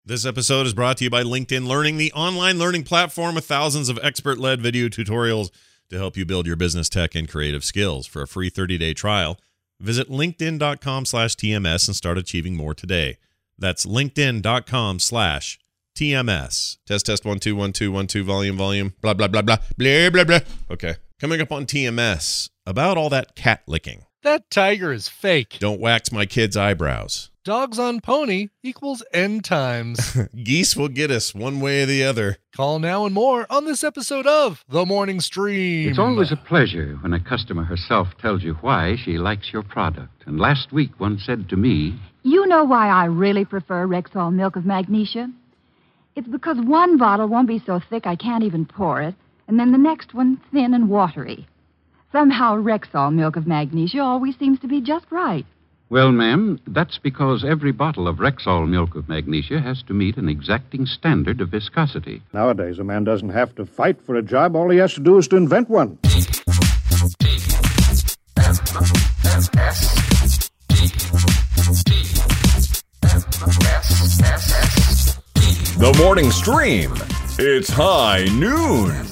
This episode is brought to you by LinkedIn Learning, the online learning platform with thousands of expert-led video tutorials to help you build your business tech and creative skills. For a free 30-day trial, visit linkedin.com/TMS and start achieving more today. That's linkedin.com/TMS. Test 1 2 1 2 1 2 volume blah blah blah blah blah blah blah. Okay. Coming up on TMS, about all that cat licking. That tiger is fake. Don't wax my kid's eyebrows. Dogs on pony equals end times. Geese will get us one way or the other. Call now and more on this episode of The Morning Stream. It's always a pleasure when a customer herself tells you why she likes your product. And last week one said to me, You know why I really prefer Rexall Milk of Magnesia? It's because one bottle won't be so thick I can't even pour it, and then the next one thin and watery. Somehow Rexall Milk of Magnesia always seems to be just right. well, ma'am, that's because every bottle of Rexall Milk of Magnesia has to meet an exacting standard of viscosity. Nowadays, a man doesn't have to fight for a job. All he has to do is to invent one. The Morning Stream. It's high noon.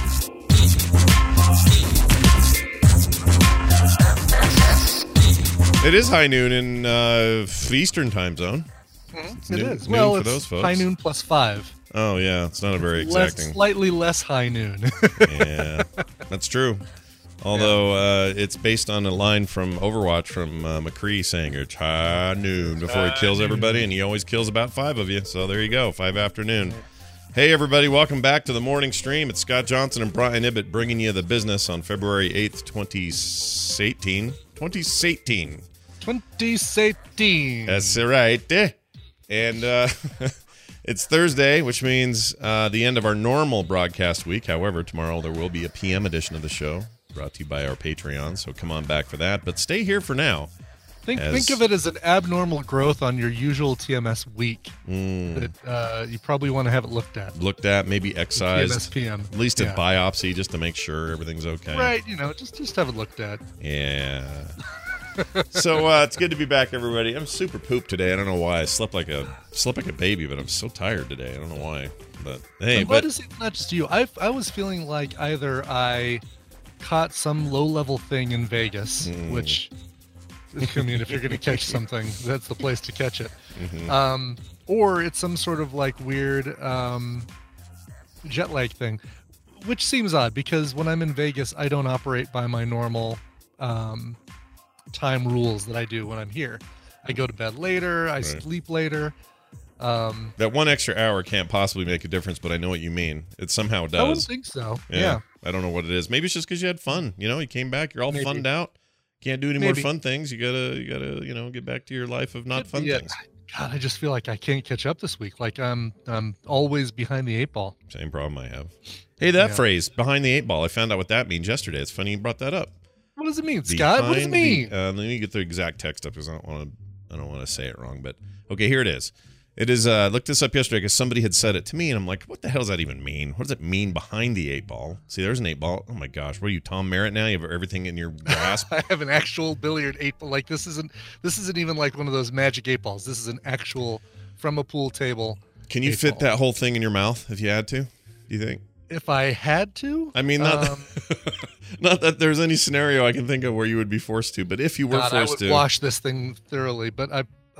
It is high noon in Eastern time zone. It noon- is. noon Well, for it's those folks. high noon plus 5. Oh, yeah. It's not a very exacting. Slightly less high noon. Yeah, that's true. Although it's based on a line from Overwatch from McCree saying it's high noon before he kills everybody, and he always kills about 5 of you. So there you go, 5 afternoon. Hey, everybody, welcome back to the morning stream. It's Scott Johnson and Brian Ibbett bringing you the business on February 8th, 2018. 2018. 2018. That's right. And it's Thursday, which means the end of our normal broadcast week. However, tomorrow there will be a PM edition of the show brought to you by our Patreon, so come on back for that. But stay here for now. Think of it as an abnormal growth on your usual TMS week. That you probably want to have it looked at. Looked at, maybe excised. TMS PM. At least a biopsy just to make sure everything's okay. Right, just have it looked at. Yeah. So it's good to be back, everybody. I'm super pooped today. I don't know why. I slept like a baby, but I'm so tired today. I don't know why. But hey, But it's not just you. I was feeling like either I caught some low-level thing in Vegas, which, I mean, if you're going to catch something, that's the place to catch it. Or it's some sort of like weird jet lag thing, which seems odd because when I'm in Vegas, I don't operate by my normal time rules that I do when I'm here. I go to bed later, I sleep later. that one extra hour can't possibly make a difference, but I know what you mean. It somehow does. I wouldn't think so. Yeah. I don't know what it is. Maybe it's just because you had fun. You came back, you're all Maybe. funned out. Can't do any more fun things. You gotta, get back to your life of not fun things. God, I just feel like I can't catch up this week. Like I'm always behind the 8 ball. Same problem I have. Hey, that phrase, behind the 8 ball, I found out what that means yesterday. It's funny you brought that up. What does it mean, Scott? What does it mean? Let me get the exact text up because I don't want to say it wrong. But okay, here it is. It is. I looked this up yesterday because somebody had said it to me, and I'm like, what the hell does that even mean? What does it mean behind the 8 ball? See, there's an 8 ball. Oh my gosh, what are you, Tom Merritt now? You have everything in your grasp. I have an actual billiard 8 ball. Like this isn't even like one of those magic 8 balls. This is an actual from a pool table. Can you fit that whole thing in your mouth if you had to? Do you think? If I had to? I mean, not that there's any scenario I can think of where you would be forced to, but if you were forced to, I would wash this thing thoroughly. But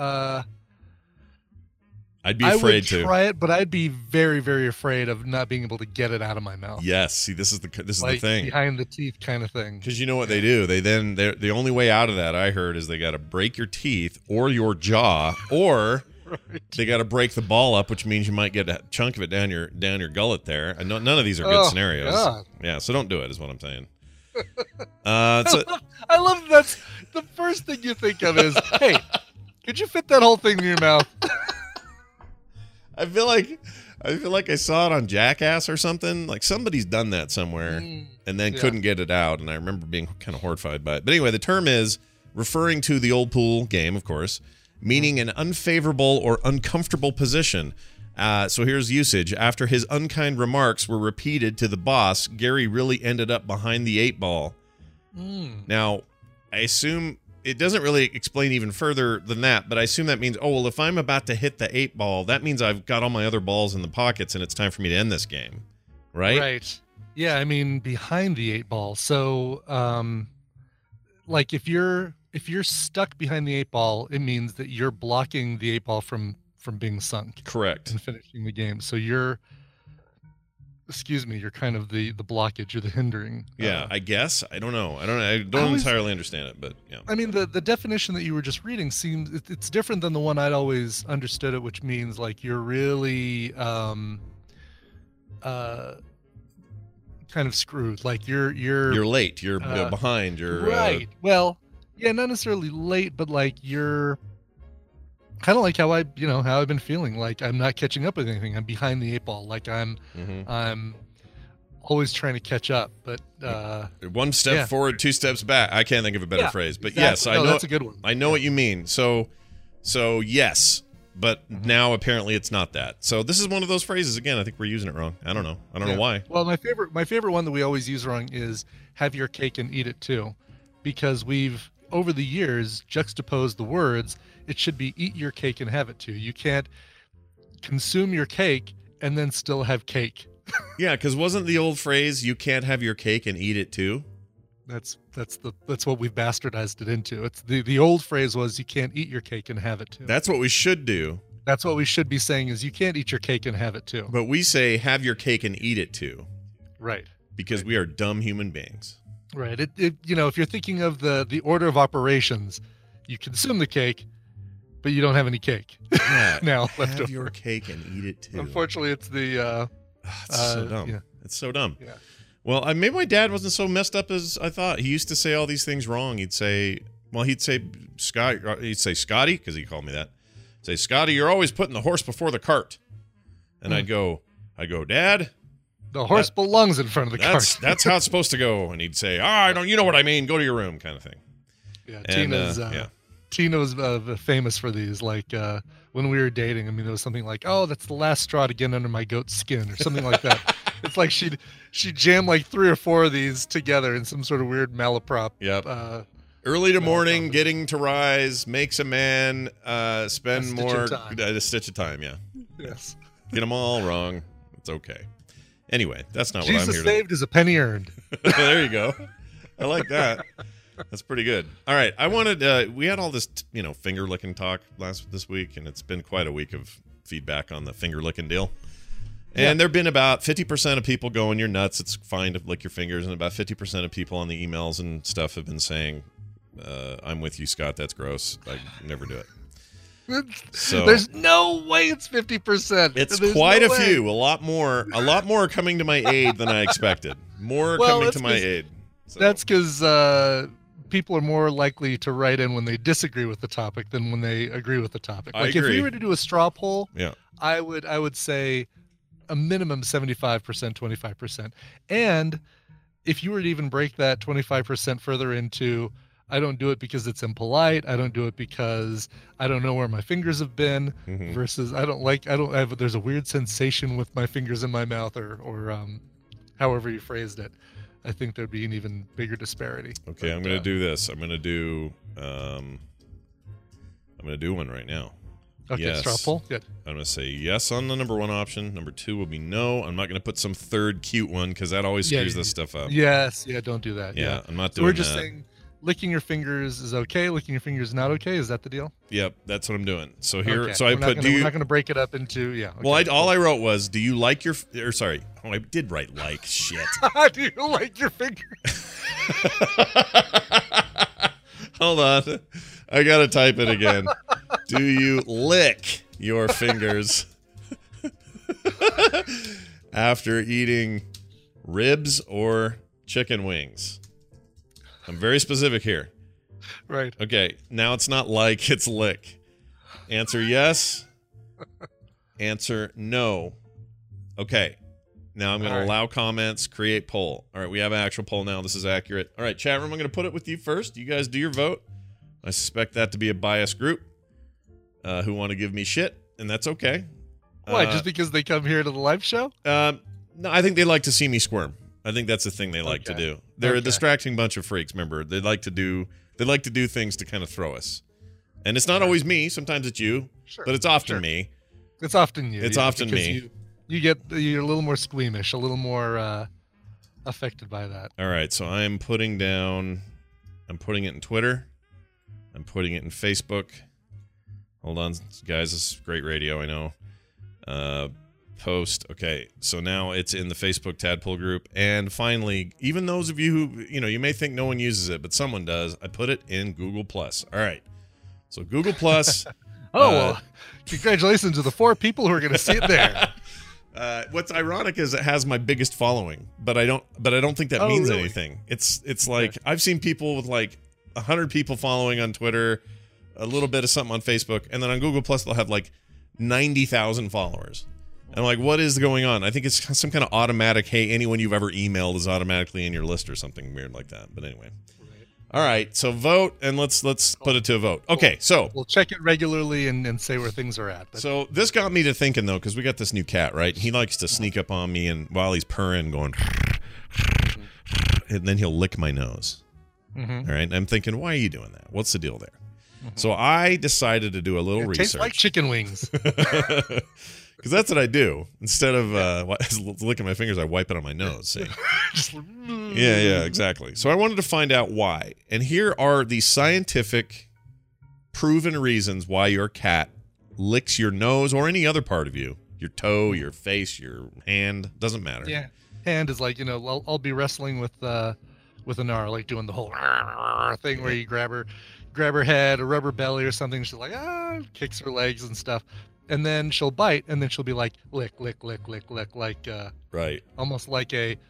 I'd be afraid to try it, but I'd be very, very afraid of not being able to get it out of my mouth. Yes, see, this is the thing, behind the teeth kind of thing. Because you know what they do? The only way out of that, I heard, is they got to break your teeth or your jaw, or they got to break the ball up, which means you might get a chunk of it down your gullet there. And none of these are good scenarios. God. Yeah, so don't do it, is what I'm saying. I love that's the first thing you think of is, hey, could you fit that whole thing in your mouth? I feel like I saw it on Jackass or something. Like somebody's done that somewhere and then couldn't get it out. And I remember being kind of horrified by it. But anyway, the term is referring to the old pool game, of course, meaning an unfavorable or uncomfortable position. So here's usage. After his unkind remarks were repeated to the boss, Gary really ended up behind the 8 ball. Now, I assume it doesn't really explain even further than that, but I assume that means, oh, well, if I'm about to hit the 8 ball, that means I've got all my other balls in the pockets and it's time for me to end this game. Right? Right. Yeah, I mean, behind the 8 ball. So, like if you're stuck behind the 8 ball, it means that you're blocking the 8 ball from being sunk Correct. and finishing the game. So you're kind of the blockage or the hindering. Yeah, I guess. I don't know. I don't entirely understand it, but yeah. I mean, the definition that you were just reading seems it's different than the one I'd always understood it, which means like you're really kind of screwed. Like you're late. You're behind. You're right. Well, yeah, not necessarily late, but like you're kind of like how I've been feeling. Like I'm not catching up with anything. I'm behind the 8 ball. Like I'm always trying to catch up. But one step forward, 2 steps back. I can't think of a better phrase, but exactly. yes, I know that's a good one. I know what you mean. So yes. But now apparently it's not that. So this is one of those phrases. Again, I think we're using it wrong. I don't know. I don't know why. Well, my favorite one that we always use wrong is have your cake and eat it too, because we've over the years juxtaposed the words. It should be eat your cake and have it too. You can't consume your cake and then still have cake. Yeah, because wasn't the old phrase "you can't have your cake and eat it too"? That's what we've bastardized it into. It's the old phrase was you can't eat your cake and have it too. That's what we should do. That's what we should be saying is you can't eat your cake and have it too. But we say have your cake and eat it too. Right. Because we are dumb human beings. Right. If you're thinking of the order of operations, you consume the cake, but you don't have any cake. Yeah, now left have over. your cake and eat it too. Unfortunately, it's the it's so dumb. Yeah. It's so dumb. Yeah. Well, maybe my dad wasn't so messed up as I thought. He used to say all these things wrong. He'd say Scotty, because he called me that. Say, Scotty, you're always putting the horse before the cart. And I'd go, Dad, the horse belongs in front of the cart. That's how it's supposed to go. And he'd say, you know what I mean. Go to your room, kind of thing. Yeah, And, Tina was famous for these. Like when we were dating, I mean, there was something like, "Oh, that's the last straw to get under my goat's skin," or something like that. It's like she'd jam like 3 or 4 of these together in some sort of weird malaprop. Yep. Early to morning, getting to rise, makes a man spend more a stitch of time. Yeah. Yes. Get them all wrong. It's okay. Anyway, that's not what I'm here to. Jesus saved is a penny earned. There you go. I like that. That's pretty good. All right, I wanted. We had all this, finger licking talk this week, and it's been quite a week of feedback on the finger licking deal. And there've been about 50% of people going, "You're nuts. It's fine to lick your fingers," and about 50% of people on the emails and stuff have been saying, "I'm with you, Scott. That's gross. I never do it." So there's no way it's 50%. It's quite a few. A lot more are coming to my aid than I expected. More coming to my aid. So. That's because people are more likely to write in when they disagree with the topic than when they agree with the topic. Like if we were to do a straw poll, I would say a minimum 75%, 25%. And if you were to even break that 25% further into, I don't do it because it's impolite, I don't do it because I don't know where my fingers have been, versus there's a weird sensation with my fingers in my mouth or however you phrased it. I think there'd be an even bigger disparity. Okay, I'm going to do this. I'm going to do one right now. Okay, yes. straw poll. Good. I'm going to say yes on the number 1 option. Number 2 will be no. I'm not going to put some third cute one because that always screws this stuff up. Yes, don't do that. Yeah, I'm not so doing that. We're just saying licking your fingers is okay. Licking your fingers is not okay. Is that the deal? Yep, that's what I'm doing. So here, okay. so I put. We're not going to break it up into Okay. Well, all I wrote was, "Do you like your?" Or sorry, I did write like shit. Do you like your fingers? Hold on, I gotta type it again. Do you lick your fingers after eating ribs or chicken wings? I'm very specific here. Right. Okay, now it's not like, it's lick. Answer yes. Answer no. Okay, now I'm going to allow comments, create poll. All right, we have an actual poll now. This is accurate. All right, chat room, I'm going to put it with you first. You guys do your vote. I suspect that to be a biased group who want to give me shit, and that's okay. Why, just because they come here to the live show? No, I think they like to see me squirm. I think that's the thing they like to do. They're a distracting bunch of freaks, remember. They like to do They like to do things to kind of throw us. And it's not always me. Sometimes it's you. Sure. But it's often me. It's often you. It's often me. You're a little more squeamish, a little more affected by that. All right. So I'm putting it in Twitter. I'm putting it in Facebook. Hold on, guys. This is great radio, I know. Post. Okay, so now it's in the Facebook Tadpole group. And finally, even those of you who, you may think no one uses it, but someone does, I put it in Google+. All right. So Google+. Well, congratulations to the 4 people who are going to see it there. What's ironic is it has my biggest following, but I don't think that means really? anything. It's like I've seen people with like 100 people following on Twitter, a little bit of something on Facebook, and then on Google+ they'll have like 90,000 followers. And I'm like, what is going on? I think it's some kind of automatic, hey, anyone you've ever emailed is automatically in your list or something weird like that. But anyway. All right, so vote, and let's put it to a vote. Okay, so we'll check it regularly and say where things are at. But. So this got me to thinking, though, because we got this new cat, right? He likes to sneak up on me, and while he's purring, going, and then he'll lick my nose. Mm-hmm. All right, and I'm thinking, why are you doing that? What's the deal there? Mm-hmm. So I decided to do a little research. Tastes like chicken wings. Because that's what I do. Instead of licking my fingers, I wipe it on my nose. See? Yeah, exactly. So I wanted to find out why. And here are the scientific, proven reasons why your cat licks your nose or any other part of you. Your toe, your face, your hand. Doesn't matter. Yeah. Hand is like, I'll be wrestling with Inara, like doing the whole thing where you grab her head or rub her belly or something. She's like, kicks her legs and stuff. And then she'll bite, and then she'll be like, lick, lick, lick, lick, lick, like, right, almost like an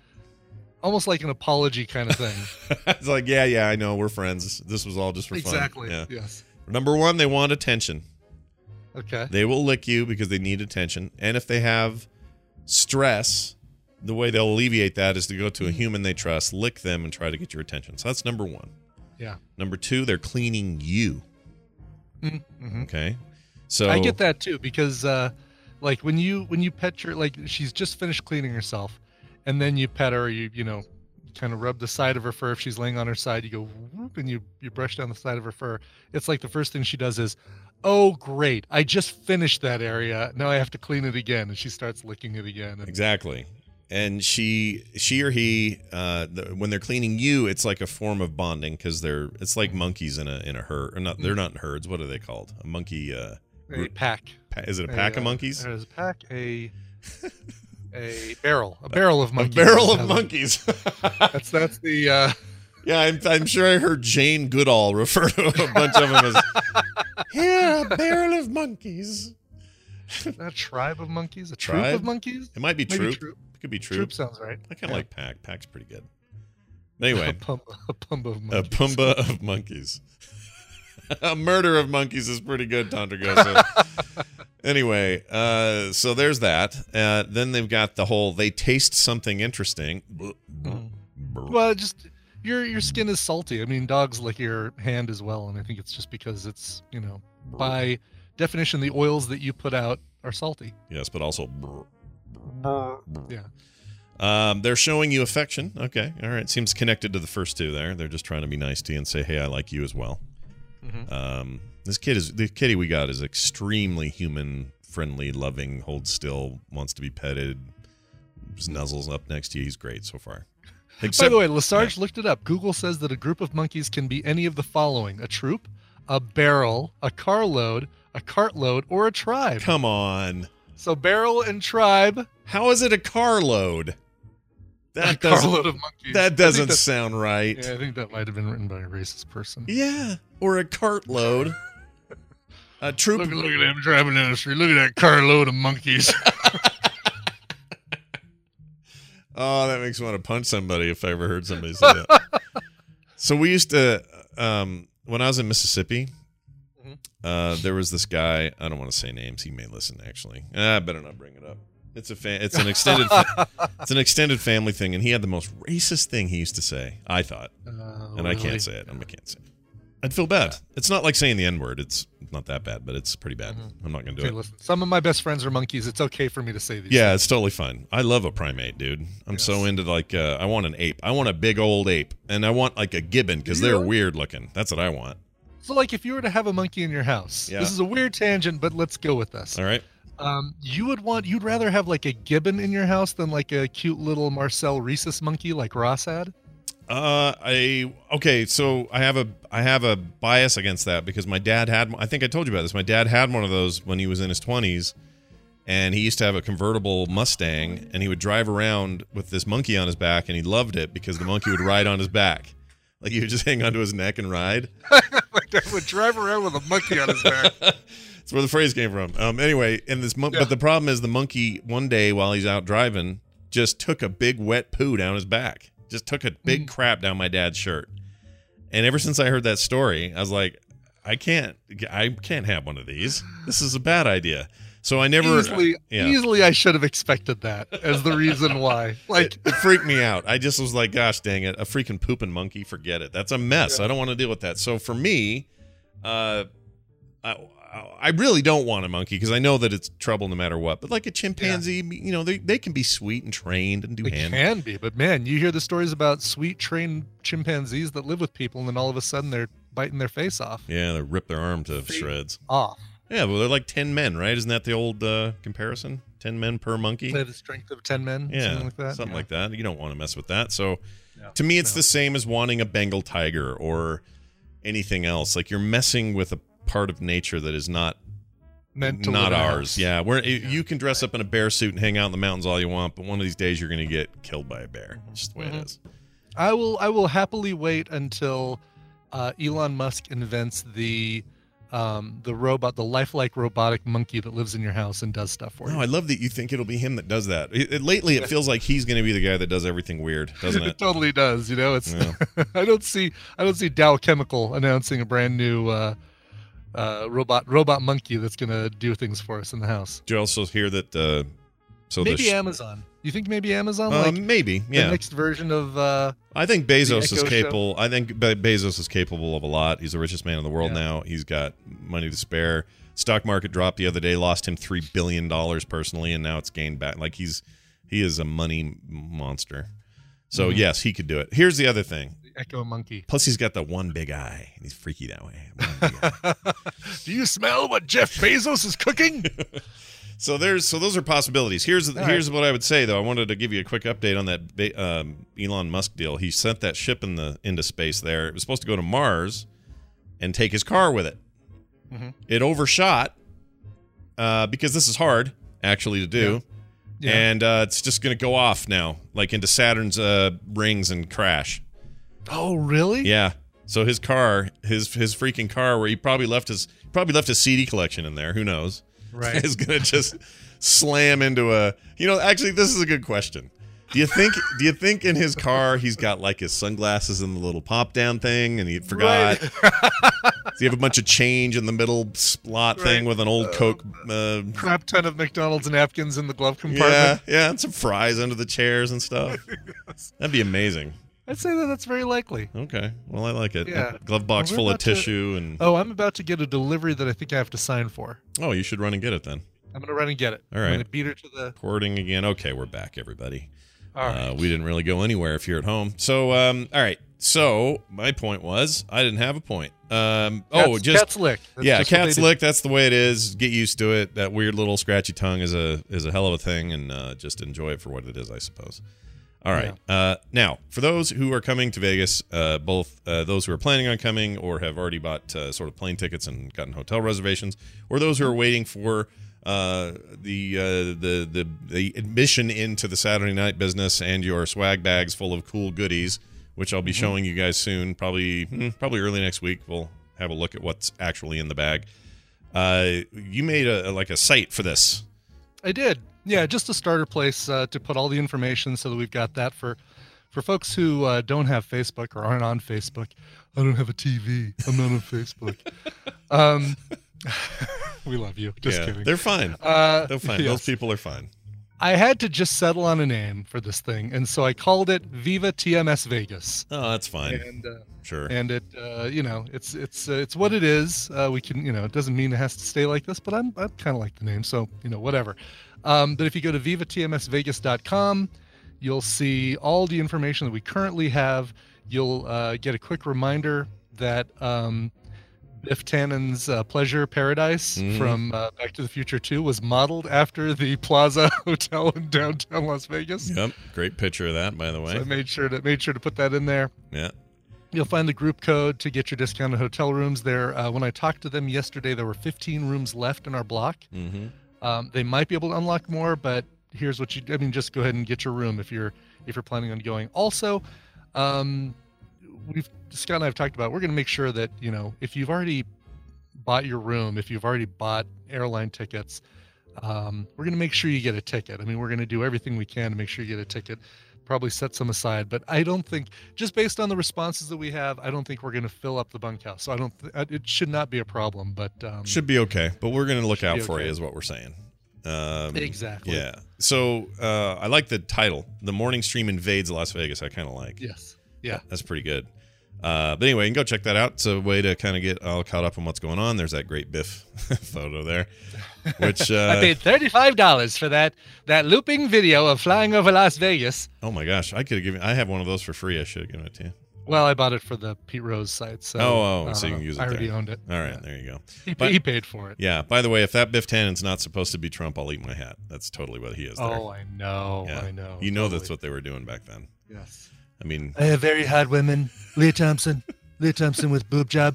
apology kind of thing. It's like, yeah, I know, we're friends. This was all just for fun. Exactly. Yeah. Yes. Number 1, they want attention. Okay. They will lick you because they need attention, and if they have stress, the way they'll alleviate that is to go to a human they trust, lick them, and try to get your attention. So that's number 1. Yeah. Number 2, they're cleaning you. Mm-hmm. Okay. So I get that too, because like when you pet your, like, she's just finished cleaning herself, and then you pet her, you kind of rub the side of her fur. If she's laying on her side, you go whoop, and you brush down the side of her fur. It's like the first thing she does is, oh great, I just finished that area, now I have to clean it again, and she starts licking it again. Exactly. And she or he, when they're cleaning you, it's like a form of bonding, because it's like monkeys in a herd. Or not, they're not in herds. What are they called? A monkey. A pack. Is it a pack of monkeys? There's a pack. A barrel. A barrel of monkeys. A barrel of monkeys. That's the. Yeah, I'm sure I heard Jane Goodall refer to a bunch of them as. Here, a barrel of monkeys. A tribe of monkeys. A tribe troop of monkeys. It might be troop. It could be troop. Troop sounds right. I kind of like pack. Pack's pretty good. Anyway, a pumba of monkeys. A pumba of monkeys. A murder of monkeys is pretty good, Tondragosa. Anyway, so there's that. Then they've got the whole, they taste something interesting. Well, just your skin is salty. I mean, dogs lick your hand as well, and I think it's just because it's, by definition, the oils that you put out are salty. Yes, but also. Yeah. They're showing you affection. Okay, all right. Seems connected to the first 2 there. They're just trying to be nice to you and say, hey, I like you as well. Mm-hmm. The kitty we got is extremely human friendly, loving, holds still, wants to be petted, nuzzles up next to you. He's great so far. By the way, Lesarge looked it up. Google says that a group of monkeys can be any of the following: a troop, a barrel, a carload, a cartload, or a tribe. Come on. So barrel and tribe. How is it a carload? Carload of monkeys. That doesn't sound right. Yeah, I think that might have been written by a racist person. Yeah, or a cartload. A troop. Look at them driving down the street. Look at that carload of monkeys. Oh, that makes me want to punch somebody if I ever heard somebody say that. So we used to, when I was in Mississippi, there was this guy. I don't want to say names. He may listen. Actually, I better not bring it up. It's an extended it's an extended family thing, and he had the most racist thing he used to say. I thought, and I can't say it. I can't say it. I'd feel bad. It's not like saying the N-word. It's not that bad, but it's pretty bad. I'm not going to do it. Listen, some of my best friends are monkeys. It's okay for me to say these. Yeah, things. it's totally fine. I love a primate, dude. I'm so into like I want an ape. I want a big old ape, and I want like a gibbon because they're weird looking. That's what I want. So, like, if you were to have a monkey in your house, this is a weird tangent, but let's go with this. All right. You'd rather have like a gibbon in your house than like a cute little Marcel rhesus monkey like Ross had? So I have a bias against that because my dad had, I think I told you about this. My dad had one of those when he was in his 20s, and he used to have a convertible Mustang, and he would drive around with this monkey on his back, and he loved it because the monkey would ride on his back. Like he would just hang onto his neck and ride. My dad would drive around with a monkey on his back. That's where the phrase came from. Anyway, and but the problem is the monkey one day while he's out driving just took a big wet poo down his back. Just took a big crap down my dad's shirt. And ever since I heard that story, I was like, I can't have one of these. This is a bad idea. So I never easily I should have expected that as the reason why. Like it freaked me out. I just was like, gosh dang it, a freaking pooping monkey, forget it. That's a mess. I don't want to deal with that. So for me, I really don't want a monkey because I know that it's trouble no matter what. But like a chimpanzee, they can be sweet and trained and do They hand. can be, but man, you hear the stories about sweet trained chimpanzees that live with people, and then all of a sudden they're biting their face off. Yeah, they rip their arm to shreds. Off. Yeah, well, they're like 10 men, right? Isn't that the old comparison? 10 men per monkey? Say the strength of 10 men, something like that. Something like that. You don't want to mess with that. So to me, it's the same as wanting a Bengal tiger or anything else. Like you're messing with a part of nature that is not ours. Yeah, you can dress up in a bear suit and hang out in the mountains all you want, but one of these days you're going to get killed by a bear. It's just the way it is. I will happily wait until Elon Musk invents the robot, the lifelike robotic monkey that lives in your house and does stuff for you. I love that you think it'll be him that does that. Lately, it feels like he's going to be the guy that does everything weird, doesn't it? It totally does. It's. I don't see Dow Chemical announcing a brand new robot monkey that's going to do things for us in the house. Do you also hear that? Maybe Amazon. You think maybe Amazon? Maybe, yeah. The next version of. I think Bezos is capable. I think Bezos is capable of a lot. He's the richest man in the world now. He's got money to spare. Stock market dropped the other day, lost him $3 billion personally, and now it's gained back. Like he is a money monster. So yes, he could do it. Here's the other thing. The Echo Monkey. Plus, he's got the one big eye, and he's freaky that way. Do you smell what Jeff Bezos is cooking? So those are possibilities. Here's what I would say though. I wanted to give you a quick update on that Elon Musk deal. He sent that ship into space there. It was supposed to go to Mars and take his car with it. It overshot because this is hard actually to do. Yeah. And it's just going to go off now, like into Saturn's rings and crash. Oh, really? Yeah. So his car, his freaking car, where he probably left his CD collection in there. Who knows? Right. Is going to just slam into a. Actually, this is a good question. Do you think in his car he's got like his sunglasses and the little pop down thing, and he forgot? Does he have a bunch of change in the middle slot thing with an old Coke? Crap ton of McDonald's napkins in the glove compartment. Yeah, and some fries under the chairs and stuff. That'd be amazing. I'd say that's very likely. Okay, well, I like it. Yeah. A glove box full of tissue and. Oh, I'm about to get a delivery that I think I have to sign for. Oh, you should run and get it then. I'm gonna run and get it. All right. I'm gonna beat her to the. Recording again. Okay, we're back, everybody. All right. We didn't really go anywhere if you're at home. So, all right. So my point was, I didn't have a point. Cat's lick. Cat's lick. That's the way it is. Get used to it. That weird little scratchy tongue is a hell of a thing, and just enjoy it for what it is, I suppose. All right. Yeah. Now, for those who are coming to Vegas, both those who are planning on coming or have already bought sort of plane tickets and gotten hotel reservations, or those who are waiting for the admission into the Saturday night business and your swag bags full of cool goodies, which I'll be showing you guys soon, probably early next week. We'll have a look at what's actually in the bag. You made a site for this. I did. Yeah, just a starter place to put all the information so that we've got that for folks who don't have Facebook or aren't on Facebook. I don't have a TV. I'm not on Facebook. We love you. Just kidding. They're fine. They're fine. Yes. Those people are fine. I had to just settle on a name for this thing, and so I called it Viva TMS Vegas. Oh, that's fine. And Sure. And it, it's what it is. We can, it doesn't mean it has to stay like this, but I kind of like the name, so whatever. But if you go to vivatmsvegas.com, you'll see all the information that we currently have. You'll get a quick reminder that Biff Tannen's Pleasure Paradise from Back to the Future 2 was modeled after the Plaza Hotel in downtown Las Vegas. Yep, great picture of that, by the way. So I made sure to put that in there. Yeah. You'll find the group code to get your discounted hotel rooms there. When I talked to them yesterday, there were 15 rooms left in our block. They might be able to unlock more, but here's what just go ahead and get your room if you're planning on going. Also, Scott and I have talked about, we're going to make sure that, if you've already bought your room, if you've already bought airline tickets, we're going to make sure you get a ticket. We're going to do everything we can to make sure you get a ticket. Probably set some aside, but I don't think, just based on the responses that we have, I don't think we're going to fill up the bunkhouse. So it should not be a problem, but should be okay. But we're going to look out for you, is what we're saying. Exactly. Yeah. So I like the title, "The Morning Stream Invades Las Vegas." I kind of like. Yes. Yeah. That's pretty good. But anyway, you can go check that out. It's a way to kind of get all caught up on what's going on. There's that great Biff photo there, which I paid $35 for that looping video of flying over Las Vegas. Oh my gosh, I could have given. I have one of those for free. I should have given it to you. Well, I bought it for the Pete Rose site, so so you can use it. I already there. owned it. All right, there you go. He paid for it. Yeah. By the way, if that Biff Tannen's not supposed to be Trump, I'll eat my hat. That's totally what he is. There. Oh, I know. Yeah. I know. You know that's what they were doing back then. Yes. I have very hot women. Leah Thompson with boob job.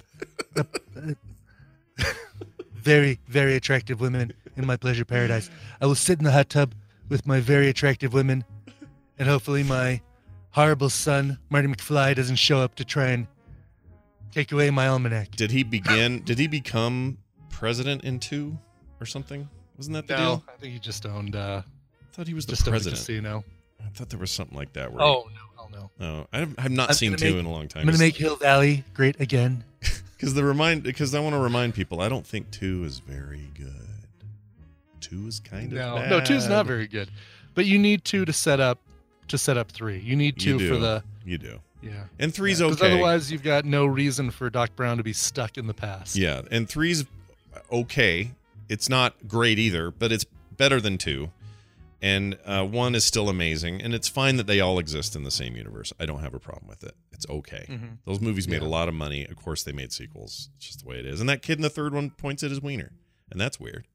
Very, very attractive women in my pleasure paradise. I will sit in the hot tub with my very attractive women, and hopefully my horrible son, Marty McFly, doesn't show up to try and take away my almanac. Did he become president in 2 or something? Wasn't that the deal? I think he just owned. I thought he was the just president. Owned a casino. I thought there was something like that. No. Oh, I've not seen 2 in a long time. I'm going to make Hill Valley great again. Because I want to remind people, I don't think 2 is very good. 2 is kind of bad. No, 2 is not very good. But you need 2 to set up 3. You need 2 for the. You do. Yeah. And 3's okay. Because otherwise, you've got no reason for Doc Brown to be stuck in the past. Yeah, and 3's okay. It's not great either, but it's better than 2. And 1 is still amazing, and it's fine that they all exist in the same universe. I don't have a problem with it. It's okay. Those movies made a lot of money. Of course, they made sequels. It's just the way it is. And that kid in the third one points at his wiener, and that's weird.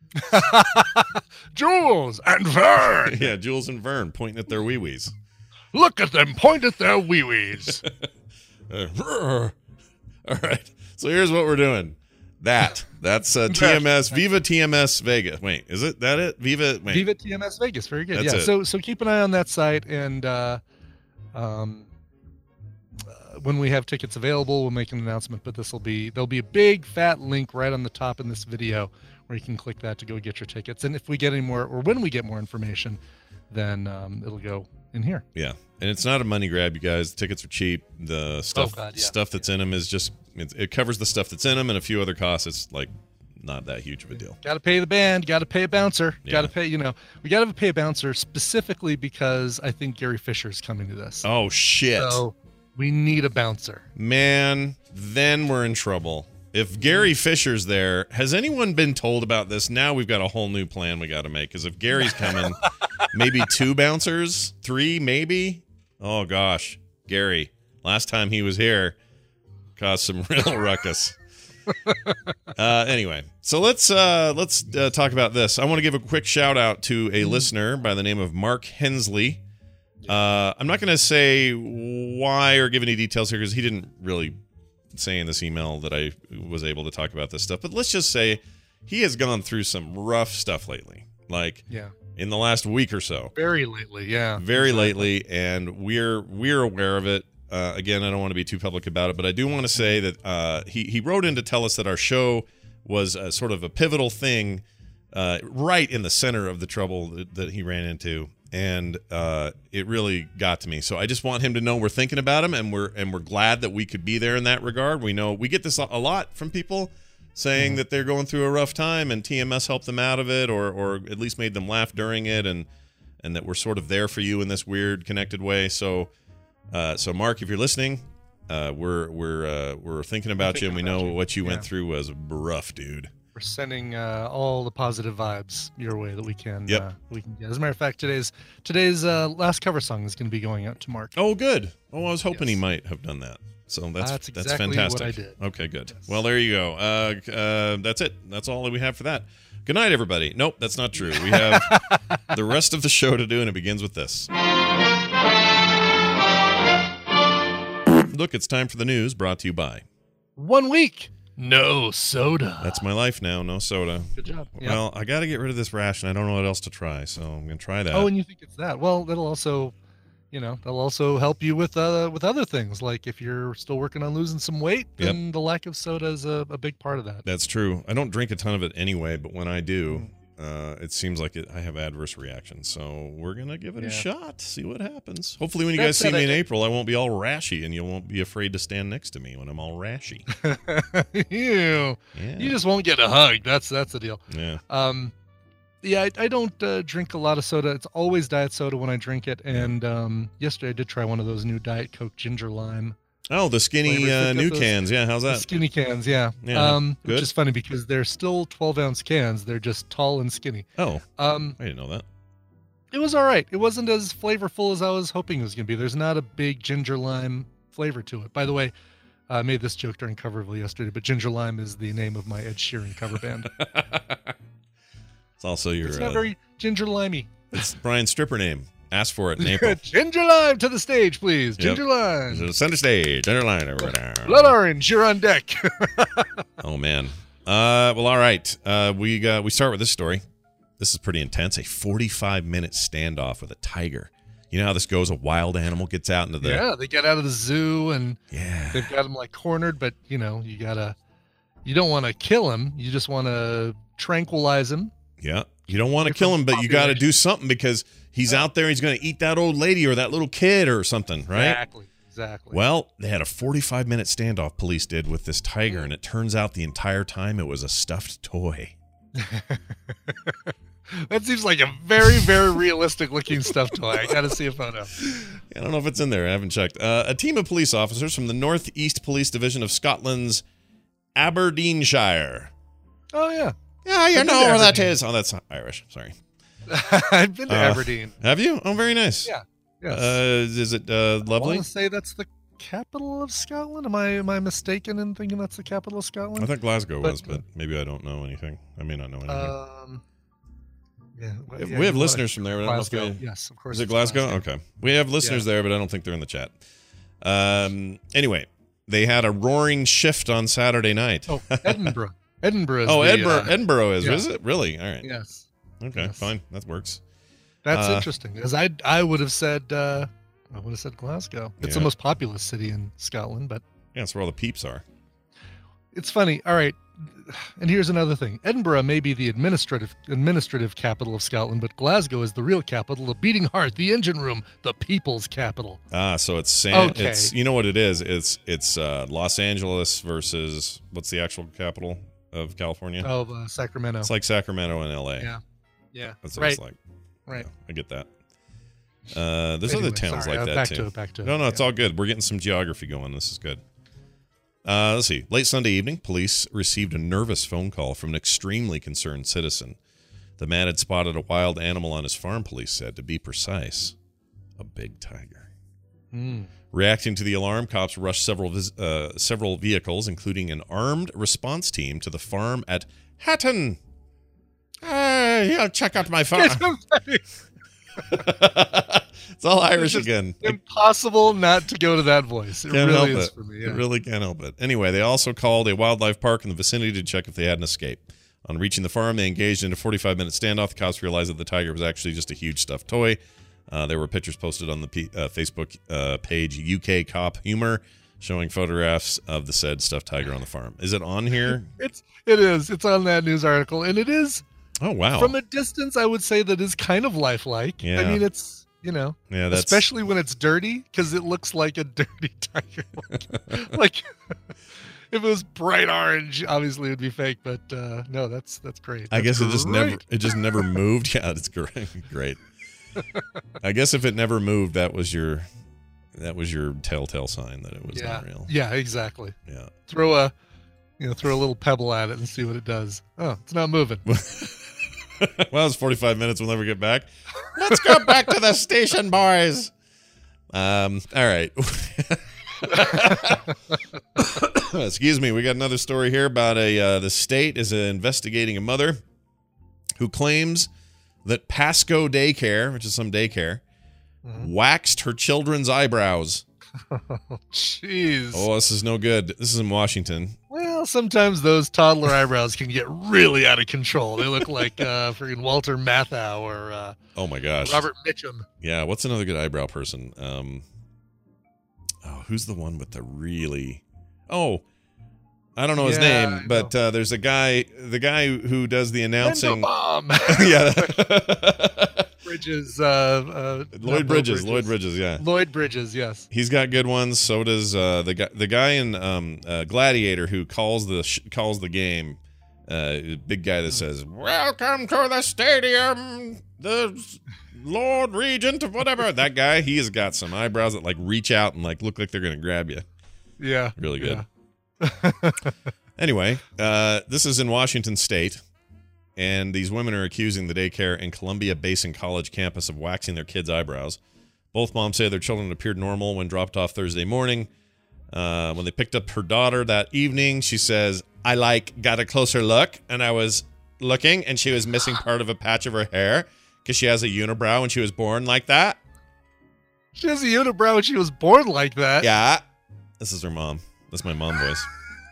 Jules and Vern. Yeah, Jules and Vern pointing at their wee-wees. Look at them point at their wee-wees. All right. So here's what we're doing. That's TMS, Viva TMS Vegas. Wait, is it that it? Viva TMS Vegas. Very good. That's yeah. it. So keep an eye on that site, and when we have tickets available, we'll make an announcement. But there'll be a big fat link right on the top in this video where you can click that to go get your tickets. And if we get any more, or when we get more information, then it'll go in here. Yeah, and it's not a money grab, you guys. The tickets are cheap. The stuff that's in them is just it covers the stuff that's in them and a few other costs. It's like not that huge of a deal. Got to pay the band. Got to pay a bouncer. Yeah. Got to pay. We got to pay a bouncer specifically because I think Gary Fisher's coming to this. Oh shit! So we need a bouncer. Man, then we're in trouble. If Gary Fisher's there, has anyone been told about this? Now we've got a whole new plan we got to make. Because if Gary's coming, maybe 2 bouncers, 3 maybe. Oh gosh, Gary. Last time he was here, caused some real ruckus. Anyway, so let's talk about this. I want to give a quick shout out to a listener by the name of Mark Hensley. I'm not going to say why or give any details here because he didn't really say in this email that I was able to talk about this stuff, but let's just say he has gone through some rough stuff lately, like in the last week or so. Very lately, yeah. Very lately, and we're aware of it. Again, I don't want to be too public about it, but I do want to say that he wrote in to tell us that our show was sort of a pivotal thing right in the center of the trouble that he ran into. And it really got to me. So I just want him to know we're thinking about him, and we're glad that we could be there in that regard. We know we get this a lot from people saying that they're going through a rough time, and TMS helped them out of it, or at least made them laugh during it. And and that we're sort of there for you in this weird connected way. So Mark, if you're listening, we're thinking about you, and we know what you went through was rough, dude. We're sending all the positive vibes your way that we can. Yep. We can get. As a matter of fact, today's last cover song is going to be going out to Mark. Oh, good. Oh, I was hoping he might have done that. So that's exactly fantastic. what I did. Okay, good. Yes. Well, there you go. That's it. That's all that we have for that. Good night, everybody. Nope, that's not true. We have the rest of the show to do, and it begins with this. Look, it's time for the news, brought to you by 1 week. No soda. That's my life now. No soda. Good job. Well, I got to get rid of this rash, and I don't know what else to try, so I'm going to try that. Oh, and you think it's that? Well, that'll also help you with other things. Like if you're still working on losing some weight, then the lack of soda is a big part of that. That's true. I don't drink a ton of it anyway, but when I do, it seems like I have adverse reactions. So we're going to give it a shot, see what happens. Hopefully when you guys see me in April, I won't be all rashy, and you won't be afraid to stand next to me when I'm all rashy. You just won't get a hug. That's the deal. Yeah. I don't drink a lot of soda. It's always diet soda when I drink it. And yesterday I did try one of those new Diet Coke ginger lime. Oh, the skinny new cans. Yeah, how's that? Skinny cans, yeah. Good. Which is funny because they're still 12-ounce cans. They're just tall and skinny. Oh, I didn't know that. It was all right. It wasn't as flavorful as I was hoping it was going to be. There's not a big ginger lime flavor to it. By the way, I made this joke during Coverville yesterday, but Ginger Lime is the name of my Ed Sheeran cover band. It's also your... It's not very ginger limey. It's Brian's stripper name. Ask for it in April. Ginger Lime to the stage, please. Ginger Lime. So center stage. Ginger Lime over there. Blood Orange, you're on deck. Oh, man. Well, all right. We start with this story. This is pretty intense. A 45-minute standoff with a tiger. You know how this goes? A wild animal gets out into the... Yeah, they get out of the zoo, and they've got him, cornered, but, you don't want to kill him. You just want to tranquilize him. Yeah. You don't want to kill him, but you got to do something because he's out there. He's going to eat that old lady or that little kid or something, right? Exactly. Well, they had a 45-minute standoff, police did, with this tiger, and it turns out the entire time it was a stuffed toy. That seems like a very, very realistic-looking stuffed toy. I got to see a photo. I don't know if it's in there. I haven't checked. A team of police officers from the North East Police Division of Scotland's Aberdeenshire. Oh, yeah. Yeah, you know where that is. Oh, that's Irish. Sorry. I've been to Aberdeen. Have you? Oh, very nice. Yeah. Yes. Is it lovely? I want to say that's the capital of Scotland. Am I mistaken in thinking that's the capital of Scotland? I thought Glasgow was, but maybe I don't know anything. I may not know anything. We have listeners from there. But Glasgow. I don't know Yes, of course. Is it Glasgow? Okay. We have listeners there, but I don't think they're in the chat. Anyway, they had a roaring shift on Saturday night. Oh, Edinburgh. Edinburgh is Edinburgh is it? Really? All right. Yes. Okay, fine. That works. That's interesting. Because I would have said Glasgow. It's the most populous city in Scotland, but yeah, that's where all the peeps are. It's funny. All right. And here's another thing. Edinburgh may be the administrative capital of Scotland, but Glasgow is the real capital, the beating heart, the engine room, the people's capital. So it's okay. It's, you know what it is? It's Los Angeles versus what's the actual capital of California? Oh, Sacramento. It's like Sacramento and LA. Yeah. That's what it's like. Right. Yeah, I get that. There's other towns like that too. Back to it. No, it's all good. We're getting some geography going. This is good. Let's see. Late Sunday evening, police received a nervous phone call from an extremely concerned citizen. The man had spotted a wild animal on his farm, police said. To be precise, a big tiger. Reacting to the alarm, cops rushed several vehicles, including an armed response team, to the farm at Hatton. Check out my farm. It's all Irish again. Impossible not to go to that voice. It really is for me. Yeah. It really can't help it. Anyway, they also called a wildlife park in the vicinity to check if they had an escape. On reaching the farm, they engaged in a 45-minute standoff. The cops realized that the tiger was actually just a huge stuffed toy. There were pictures posted on the Facebook page UK Cop Humor showing photographs of the said stuffed tiger on the farm. Is it on here? It is. It's on that news article, and it is. Oh, wow. From a distance, I would say that is kind of lifelike. Yeah. I mean, it's, especially when it's dirty, because it looks like a dirty tiger. Like, if it was bright orange, obviously it would be fake, but no, that's great. I guess it just never moved. Yeah, it's great. I guess if it never moved, that was your telltale sign that it was Yeah. not real. Yeah, exactly. Yeah. Throw a little pebble at it and see what it does. Oh, it's not moving. Well, it's 45 minutes. We'll never get back. Let's go back to the station, boys. All right. Excuse me. We got another story here about the state is investigating a mother who claims that Pasco Daycare, which is some daycare, waxed her children's eyebrows. Jeez. Oh, this is no good. This is in Washington. Well, sometimes those toddler eyebrows can get really out of control. They look like freaking Walter Matthau or Oh my gosh. Robert Mitchum. Yeah, what's another good eyebrow person? Who's the one with the really? Oh, I don't know his Yeah, name, but there's the guy who does the announcing. Bomb. Yeah, Bridges. Lloyd Bridges. Lloyd Bridges. Yeah, Lloyd Bridges. Yes. he's got good ones. So does the guy in Gladiator who calls the game. Big guy that says, "Welcome to the stadium, the Lord Regent of whatever." That guy, he has got some eyebrows that like reach out and like look like they're gonna grab you. Yeah. Really good. Yeah. Anyway, this is in Washington State, and these women are accusing the daycare and Columbia Basin College campus of waxing their kids' eyebrows. Both moms say their children appeared normal when dropped off Thursday morning. When they picked up her daughter that evening, she says, I got a closer look, and I was looking, and she was missing part of a patch of her hair because she has a unibrow and she was born like that. She has a unibrow and she was born like that. Yeah. This is her mom. That's my mom voice.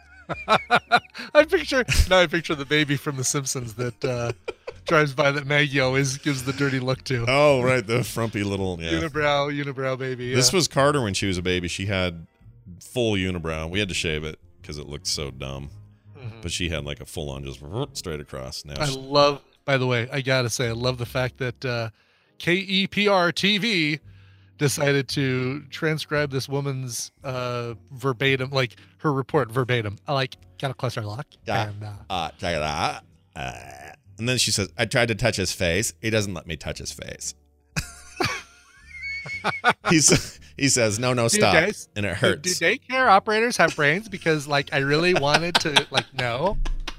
I picture the baby from The Simpsons that drives by that Maggie always gives the dirty look to. Oh, right. The frumpy little, yeah. Unibrow baby. Yeah. This was Carter when she was a baby. She had full unibrow. We had to shave it because it looked so dumb. But she had like a full on just straight across. Now By the way, I gotta say, I love the fact that KEPR TV decided to transcribe this woman's verbatim, like her report verbatim. I got a closer look. Yeah. And, check it out. And then she says, I tried to touch his face. He doesn't let me touch his face. He says, no, stop. Guys, and it hurts. Do daycare operators have brains? Because I really wanted to no.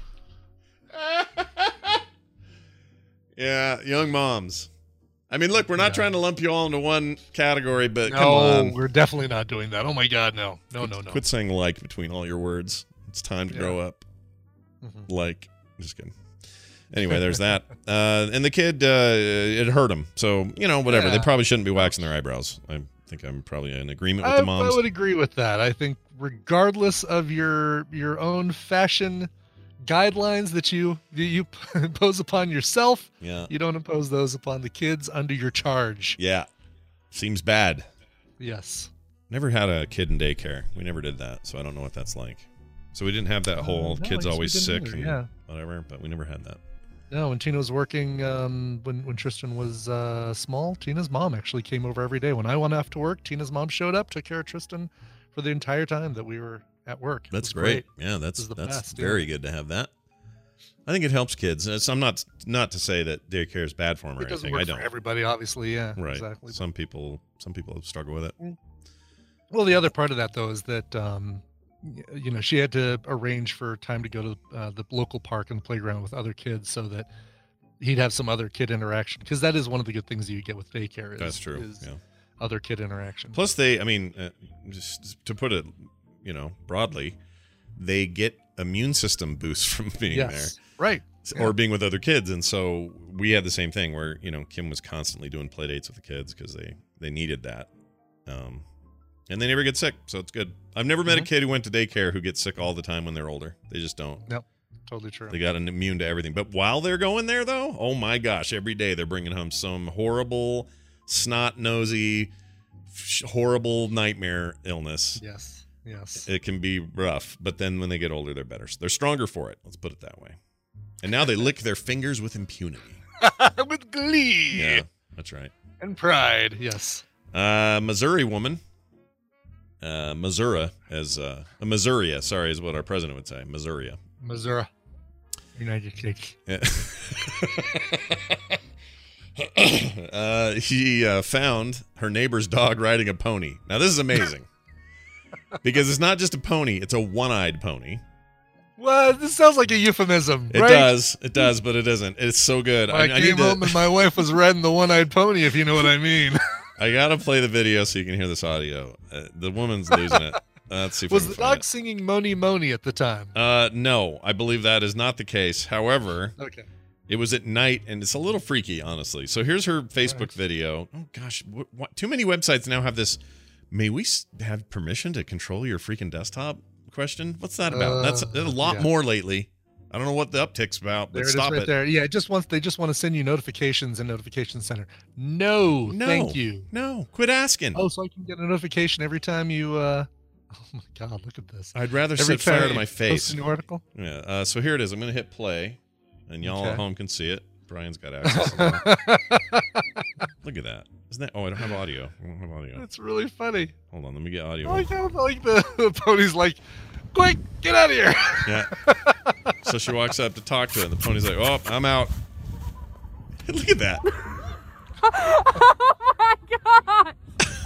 Yeah, young moms. I mean, look, we're not trying to lump you all into one category, but come on. No, we're definitely not doing that. Oh my God, no. Quit saying like between all your words. It's time to grow up. Like, just kidding. Anyway, there's that. And the kid, it hurt him. So, whatever. Yeah. They probably shouldn't be waxing their eyebrows. I think I'm probably in agreement with the moms. I would agree with that. I think regardless of your own fashion guidelines that you impose upon yourself, you don't impose those upon the kids under your charge. Yeah. Seems bad. Yes. Never had a kid in daycare. We never did that, so I don't know what that's like. So we didn't have that whole kids always sick and whatever, but we never had that. No, when Tina was working, when Tristan was small, Tina's mom actually came over every day. When I went off to work, Tina's mom showed up, took care of Tristan for the entire time that we were at work. That's great. Yeah, that's best, very good to have that. I think it helps kids. I'm not to say that daycare is bad for them or anything. I don't. For everybody, obviously, yeah. Right. Exactly. Some people struggle with it. Well, the other part of that though is that she had to arrange for time to go to the local park and playground with other kids so that he'd have some other kid interaction, because that is one of the good things that you get with daycare. That's true. Other kid interaction. Plus, just to put it, broadly, they get immune system boosts from being there, right? Or being with other kids, and so we had the same thing where Kim was constantly doing play dates with the kids because they needed that. And they never get sick, so it's good. I've never met a kid who went to daycare who gets sick all the time when they're older. They just don't. Nope, totally true. They got immune to everything. But while they're going there, though, oh my gosh, every day they're bringing home some horrible, snot-nosy, horrible nightmare illness. Yes. It can be rough, but then when they get older, they're better. So they're stronger for it. Let's put it that way. And now they lick their fingers with impunity. With glee. Yeah, that's right. And pride, yes. Missouri woman. Missouri is what our president would say. Missouri. United States. He found her neighbor's dog riding a pony. Now, this is amazing. Because it's not just a pony, it's a one-eyed pony. Well, this sounds like a euphemism, It right? does, but it isn't. It's so good. I came home and my wife was riding the one-eyed pony, if you know what I mean. I gotta play the video so you can hear this audio. The woman's losing it. Let's see if Was I the can find dog singing Moni Moni at the time? No, I believe that is not the case. However, Okay. it was at night, and it's a little freaky, honestly. So here's her Facebook video. Oh, gosh. Too many websites now have this, may we have permission to control your freaking desktop question? What's that about? That's a lot more lately. I don't know what the uptick's about, but There it is stop right it. there. Yeah, they just want to send you notifications in Notification Center. No, thank you. No, quit asking. Oh, so I can get a notification every time you oh my God, look at this. I'd rather Every set fire time to my you post face. a new article? Yeah, so here it is. I'm going to hit play, and y'all at Okay. home can see it. Brian's got access to that. Look at that. Isn't that? Oh, I don't have audio. That's really funny. Hold on, let me get audio. I kind of like the pony's like, quick, get out of here. Yeah. So she walks up to talk to it, and the pony's like, "Oh, I'm out." Look at that. Oh my god!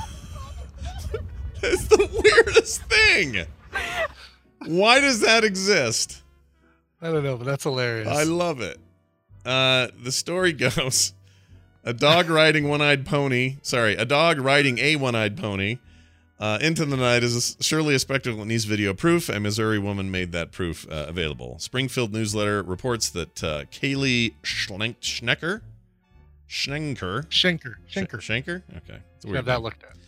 That's the weirdest thing. Why does that exist? I don't know, but that's hilarious. I love it. The story goes, a dog riding a one-eyed pony into the night is surely a spectacle that needs video proof. A Missouri woman made that proof available. Springfield Newsletter reports that Kaylee Schenker? Okay. It's a weird Have that name. looked at.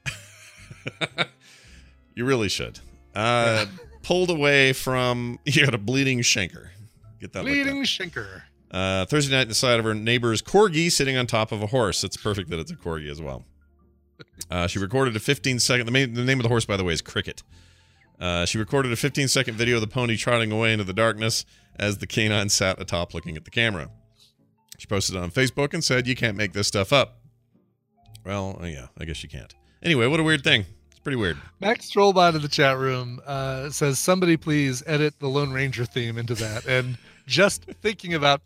You really should. Pulled away from, you got a bleeding Schenker. Get that looked at. Bleeding Schenker. Thursday night, inside of her neighbor's corgi sitting on top of a horse. It's perfect that it's a corgi as well. She recorded a 15-second. The name of the horse, by the way, is Cricket. She recorded a 15-second video of the pony trotting away into the darkness as the canine sat atop looking at the camera. She posted it on Facebook and said, "You can't make this stuff up." Well, yeah, I guess you can't. Anyway, what a weird thing. It's pretty weird. Max Strollbot in the chat room says, somebody please edit the Lone Ranger theme into that. And just thinking about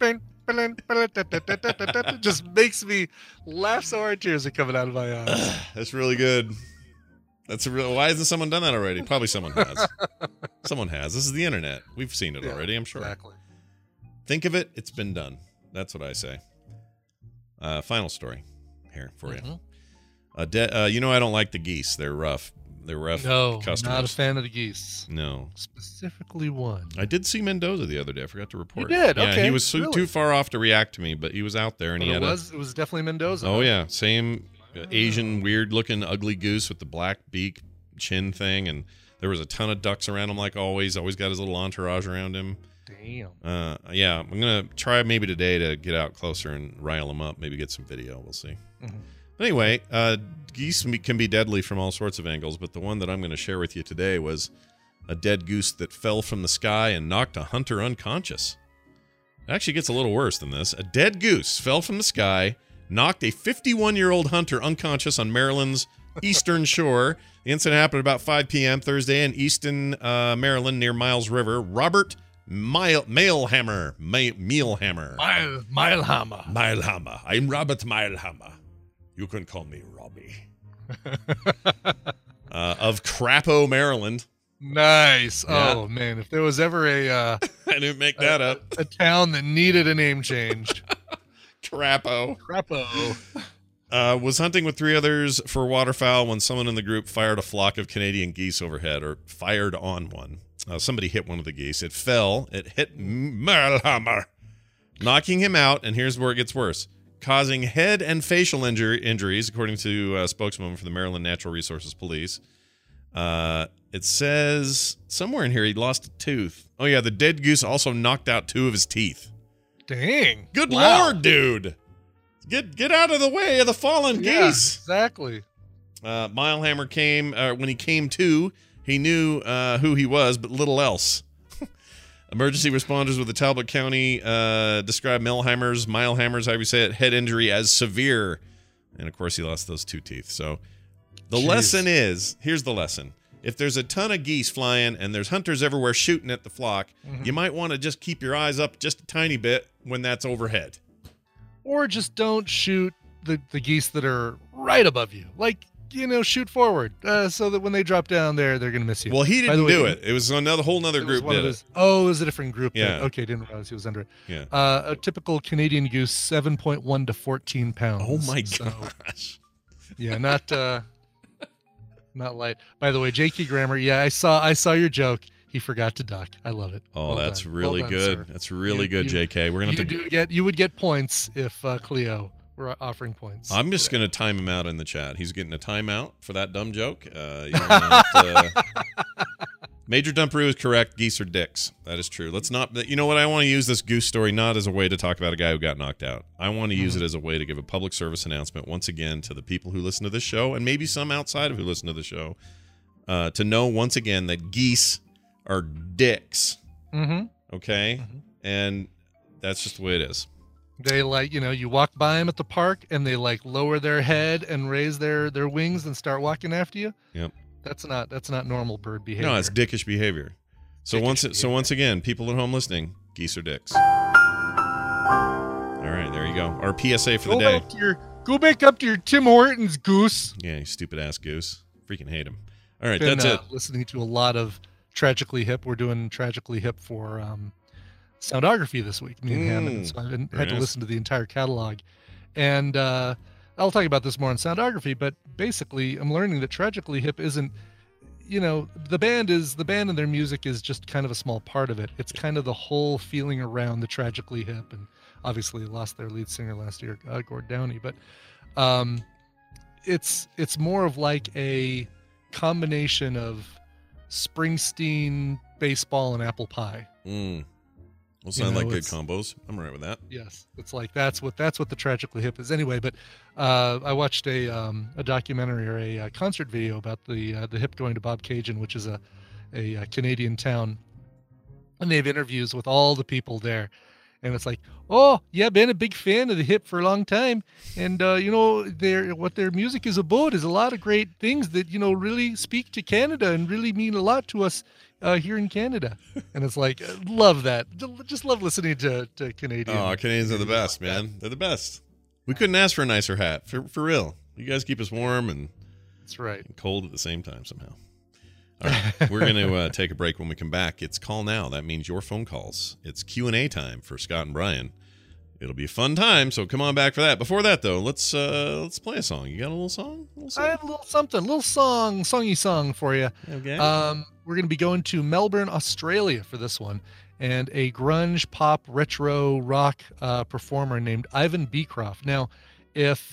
just makes me laugh so hard tears are coming out of my eyes. That's really good. Why hasn't someone done that already? Probably someone has. Someone has. This is the internet. We've seen it already, I'm sure. Exactly. Think of it, it's been done. That's what I say. Final story here for you. I don't like the geese. They're rough. They're rough No, customers. not a fan of the geese. No. Specifically one. I did see Mendoza the other day. I forgot to report. You did? Yeah, Okay. he was Really? too far off to react to me, but he was out there and But he had it was definitely Mendoza. Oh yeah, same Asian weird-looking ugly goose with the black beak chin thing, and there was a ton of ducks around him like always. Always got his little entourage around him. Damn. Yeah, I'm gonna try maybe today to get out closer and rile them up. Maybe get some video. We'll see. Mm-hmm. But anyway, geese can be deadly from all sorts of angles, but the one that I'm going to share with you today was a dead goose that fell from the sky and knocked a hunter unconscious. It actually gets a little worse than this. A dead goose fell from the sky, knocked a 51-year-old hunter unconscious on Maryland's eastern shore. The incident happened about 5 p.m. Thursday in eastern Maryland near Miles River. Robert Milehammer. Milehammer. I'm Robert Milehammer. You can call me Robbie. Of Crapo, Maryland. Nice. Yeah. Oh man, if there was ever I didn't make that up. a town that needed a name change. Crapo. Crapo. Was hunting with 3 others for waterfowl when someone in the group fired a flock of Canadian geese overhead, or fired on one. Somebody hit one of the geese. It fell. It hit Milehammer, knocking him out, and here's where it gets worse, causing head and facial injuries, according to a spokeswoman for the Maryland Natural Resources Police. It says somewhere in here he lost a tooth. Oh, yeah, the dead goose also knocked out 2 of his teeth. Dang. Good Wow. Lord, dude. Get out of the way of the fallen Yeah, geese. exactly. Milehammer came, when he came to, he knew who he was, but little else. Emergency responders with the Talbot County described Milehammer's, however you say it, head injury as severe. And, of course, he lost those 2 teeth. So the lesson is, here's the lesson. If there's a ton of geese flying and there's hunters everywhere shooting at the flock, you might want to just keep your eyes up just a tiny bit when that's overhead. or just don't shoot the geese that are right above you. Like, shoot forward so that when they drop down there, they're going to miss you. Well, he didn't do it. It was whole nother group did it. Oh, it was a different group. Yeah. Okay, didn't realize he was under it. Yeah. A typical Canadian goose, 7.1 to 14 pounds. Oh my gosh. Yeah, not light. By the way, J.K. Grammer. Yeah, I saw your joke. He forgot to duck. I love it. Oh, that's done. really good. Sir. That's really good, J.K. We're gonna you would get points if Cleo were offering points. I'm just gonna time him out in the chat. He's getting a timeout for that dumb joke. Major Dumperoo is correct. Geese are dicks. That is true. Let's not. You know what? I want to use this goose story not as a way to talk about a guy who got knocked out. I want to use it as a way to give a public service announcement once again to the people who listen to this show, and maybe some outside of who listen to the show, to know once again that geese are dicks. Mm-hmm. Okay? Mm-hmm. And that's just the way it is. They you walk by them at the park and they lower their head and raise their wings and start walking after you. Yep. That's not normal bird behavior. No, it's dickish behavior. So once again, people at home listening, geese are dicks. All right, there you go. Our PSA for the day. Go back up to your Tim Hortons, goose. Yeah, you stupid ass goose. Freaking hate him. All right, Been, that's it. Listening to a lot of Tragically Hip. We're doing Tragically Hip for Soundography this week, me and Hammond. So I had to listen to the entire catalog. And I'll talk about this more on Soundography, but basically I'm learning that Tragically Hip isn't, the band and their music is just kind of a small part of it. It's kind of the whole feeling around the Tragically Hip, and obviously lost their lead singer last year, Gord Downey, but it's more of like a combination of Springsteen, baseball, and apple pie. Well, sound like good combos. I'm all right with that. Yes, it's like that's what the Tragically Hip is. Anyway, but I watched a documentary or a concert video about the Hip going to Bobcaygeon, which is a Canadian town, and they have interviews with all the people there, and it's like, oh yeah, been a big fan of the Hip for a long time, and what their music is about is a lot of great things that really speak to Canada and really mean a lot to us. Here in Canada, and it's like, love that. Just love listening to Canadian. Oh, Canadians are the best, man. They're the best. We couldn't ask for a nicer hat, for real. You guys keep us warm and that's right, and cold at the same time somehow. All right, we're going to take a break. When we come back, it's Call Now. That means your phone calls. It's Q&A time for Scott and Brian. It'll be a fun time, so come on back for that. Before that, though, let's play a song. You got a little song? I have a little something, songy song for you. Okay. We're going to be going to Melbourne, Australia for this one, and a grunge pop retro rock performer named Ivan Beecroft. Now, if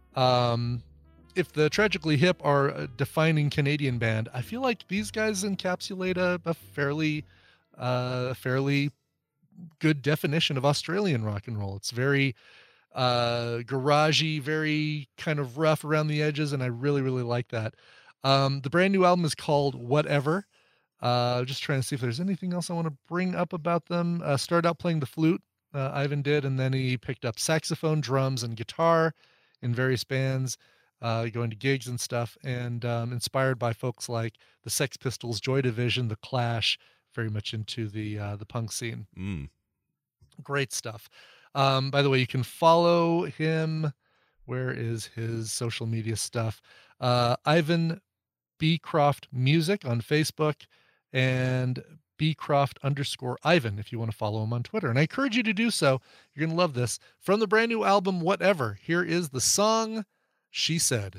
the Tragically Hip are a defining Canadian band, I feel like these guys encapsulate a fairly good definition of Australian rock and roll. It's very garagey, very kind of rough around the edges, and I really, really like that. The brand new album is called Whatever. Just trying to see if there's anything else I want to bring up about them. Started out playing the flute, Ivan did, and then he picked up saxophone, drums, and guitar in various bands, going to gigs and stuff, and inspired by folks like the Sex Pistols, Joy Division, The Clash, very much into the punk scene. Great stuff. By the way, you can follow him. Where is his social media stuff? Ivan Beecroft Music on Facebook, and Beecroft_Ivan if you want to follow him on Twitter. And I encourage you to do so. You're going to love this. From the brand new album, Whatever, here is the song She Said.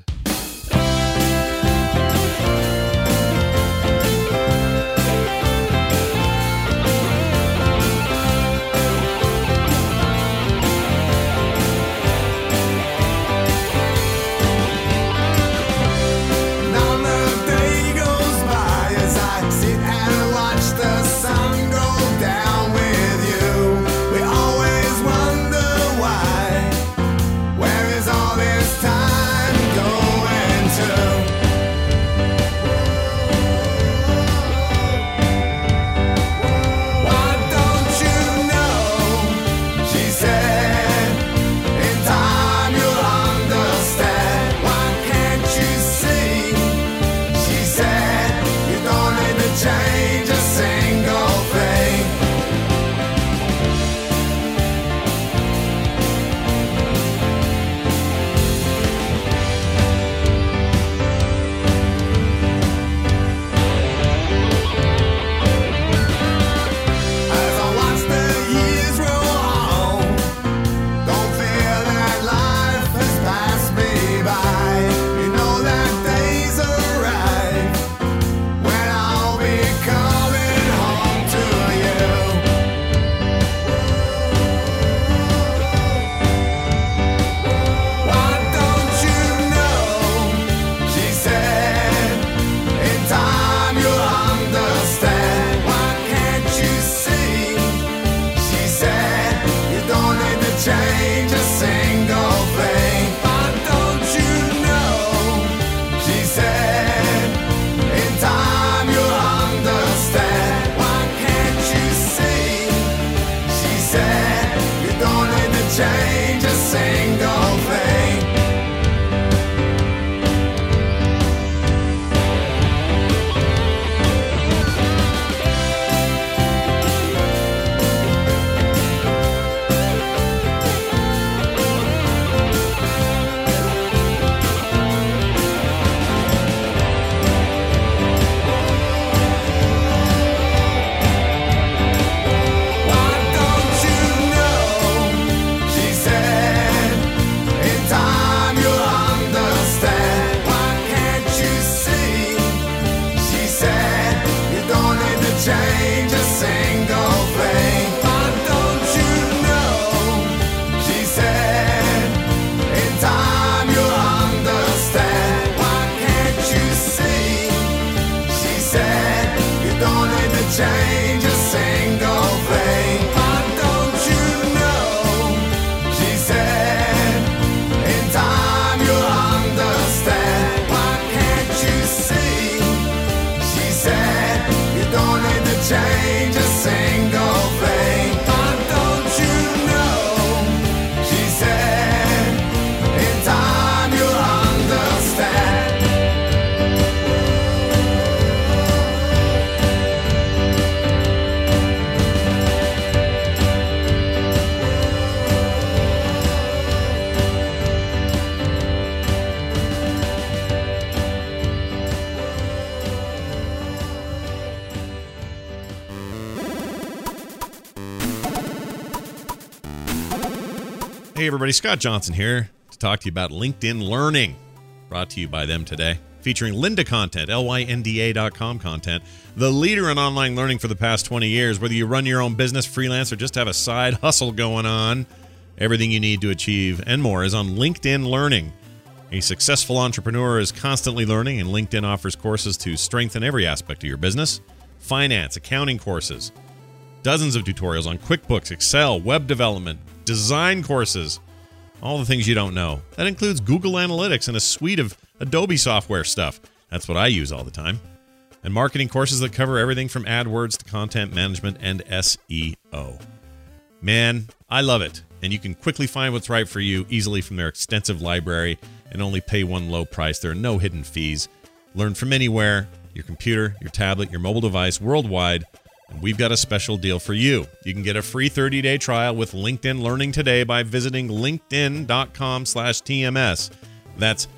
Hey, everybody. Scott Johnson here to talk to you about LinkedIn Learning. Brought to you by them today. Featuring Lynda Content, lynda.com content, the leader in online learning for the past 20 years. Whether you run your own business, freelance, or just have a side hustle going on, everything you need to achieve and more is on LinkedIn Learning. A successful entrepreneur is constantly learning, and LinkedIn offers courses to strengthen every aspect of your business. Finance, accounting courses, dozens of tutorials on QuickBooks, Excel, web development, design courses, all the things you don't know. That includes Google Analytics and a suite of Adobe software stuff. That's what I use all the time. And marketing courses that cover everything from AdWords to content management and SEO. Man, I love it. And you can quickly find what's right for you easily from their extensive library and only pay one low price. There are no hidden fees. Learn from anywhere, your computer, your tablet, your mobile device, worldwide. And we've got a special deal for you. You can get a free 30-day trial with LinkedIn Learning today by visiting linkedin.com/TMS. That's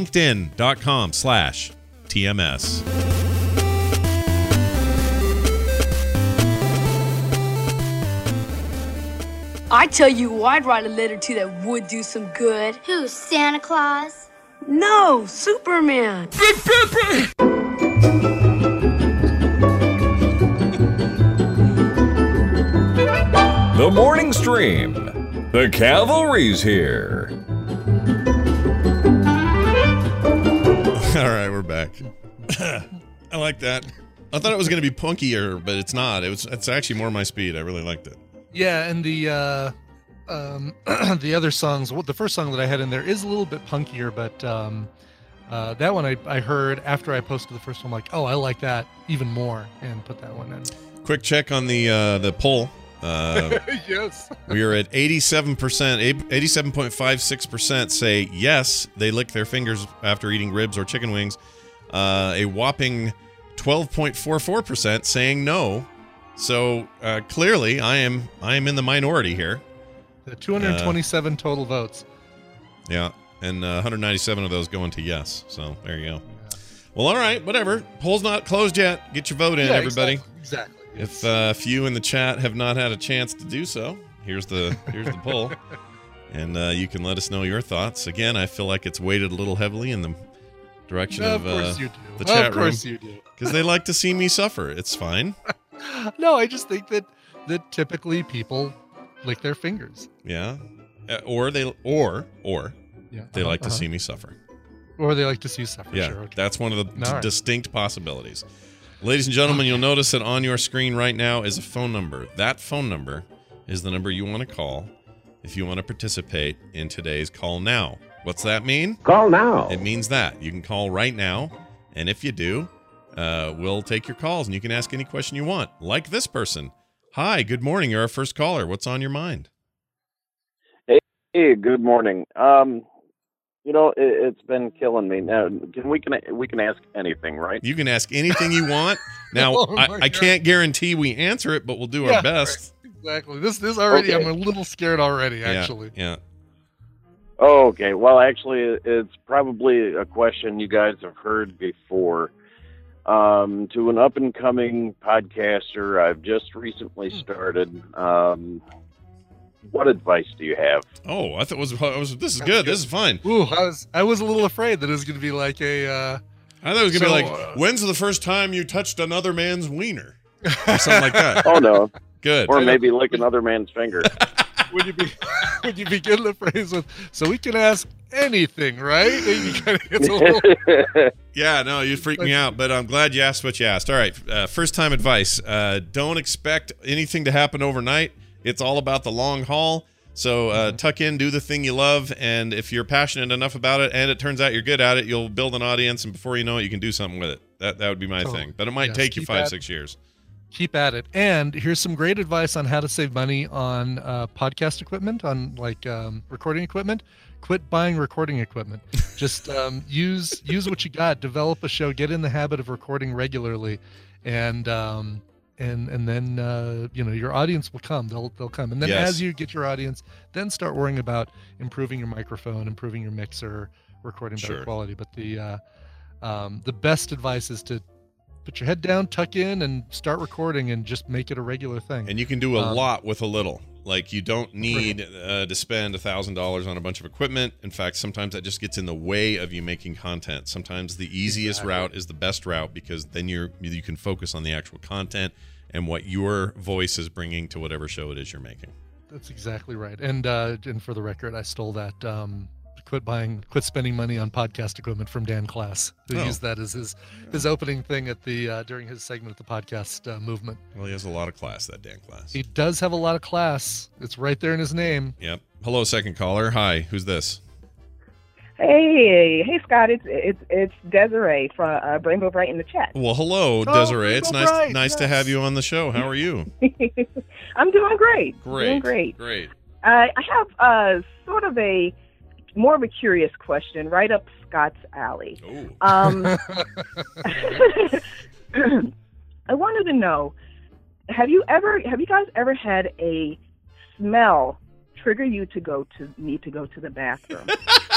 linkedin.com/TMS. I tell you who I'd write a letter to that would do some good. Who, Santa Claus? No, Superman. The Morning Stream. The Cavalry's here. All right, we're back. I like that. I thought it was going to be punkier, but it's not. It's actually more my speed. I really liked it. Yeah, and the the other songs, the first song that I had in there is a little bit punkier, but that one I heard after I posted the first one. I'm like, oh, I like that even more, and put that one in. Quick check on the poll. Yes. We are at 87%, 87.56% say yes, they lick their fingers after eating ribs or chicken wings. A whopping 12.44% saying no. So clearly, I am in the minority here. The 227 total votes. Yeah, and 197 of those going to yes. So there you go. Yeah. Well, all right, whatever. Poll's not closed yet. Get your vote in, everybody. Exactly. If a few in the chat have not had a chance to do so, here's the poll, and you can let us know your thoughts. Again, I feel like it's weighted a little heavily in the direction of the chat room. Of course you do. Because they like to see me suffer. It's fine. No, I just think that typically people lick their fingers. Yeah, or they like to see me suffer. Or they like to see you suffer. Yeah, sure, okay. That's one of the distinct possibilities. Ladies and gentlemen, you'll notice that on your screen right now is a phone number. That phone number is the number you want to call if you want to participate in today's Call Now. What's that mean? Call now. It means that. You can call right now, and if you do, we'll take your calls, and you can ask any question you want, like this person. Hi, good morning. You're our first caller. What's on your mind? Hey, good morning. It's been killing me. Now, we can ask anything, right? You can ask anything you want. Now, I can't guarantee we answer it, but we'll do our best. Right. Exactly. This already. Okay. I'm a little scared already. Actually. Yeah. Oh, okay. Well, actually, it's probably a question you guys have heard before. To an up and coming podcaster, I've just recently started. What advice do you have? Oh, I thought this is good. This is fine. Ooh, I was a little afraid that it was going to be like a. I thought it was going to be like, when's the first time you touched another man's wiener? Or something like that. Oh, no. Good. Or maybe lick another man's finger. Would you begin the phrase with, so we can ask anything, right? Yeah, no, you freaked me out, but I'm glad you asked what you asked. All right, first time advice. Don't expect anything to happen overnight. It's all about the long haul. So tuck in, do the thing you love, and if you're passionate enough about it and it turns out you're good at it, you'll build an audience, and before you know it, you can do something with it. That would be my thing. But it might take you 5-6 years. Keep at it. And here's some great advice on how to save money on podcast equipment, on recording equipment. Quit buying recording equipment. Just use what you got. Develop a show. Get in the habit of recording regularly, and then your audience will come. They'll come, and then as you get your audience, then start worrying about improving your microphone, improving your mixer, recording better quality. But the best advice is to put your head down, tuck in, and start recording, and just make it a regular thing. And you can do a lot with a little. Like, you don't need to spend $1,000 on a bunch of equipment. In fact, sometimes that just gets in the way of you making content. Sometimes the easiest route is the best route, because then you can focus on the actual content and what your voice is bringing to whatever show it is you're making. That's exactly right. And for the record, I stole that quit spending money on podcast equipment from Dan Class, who used that as his opening thing at the during his segment at the podcast movement. Well, he has a lot of class, that Dan Class. He does have a lot of class. It's right there in his name. Yep. Hello, second caller. Hi, who's this? Hey, Scott. It's Desiree from Rainbow Bright in the chat. Well, hello, Desiree. It's nice to have you on the show. How are you? I'm doing great. Great. Great. I have sort of more of a curious question, right up Scott's alley. I wanted to know, have you guys ever had a smell trigger you to need to go to the bathroom?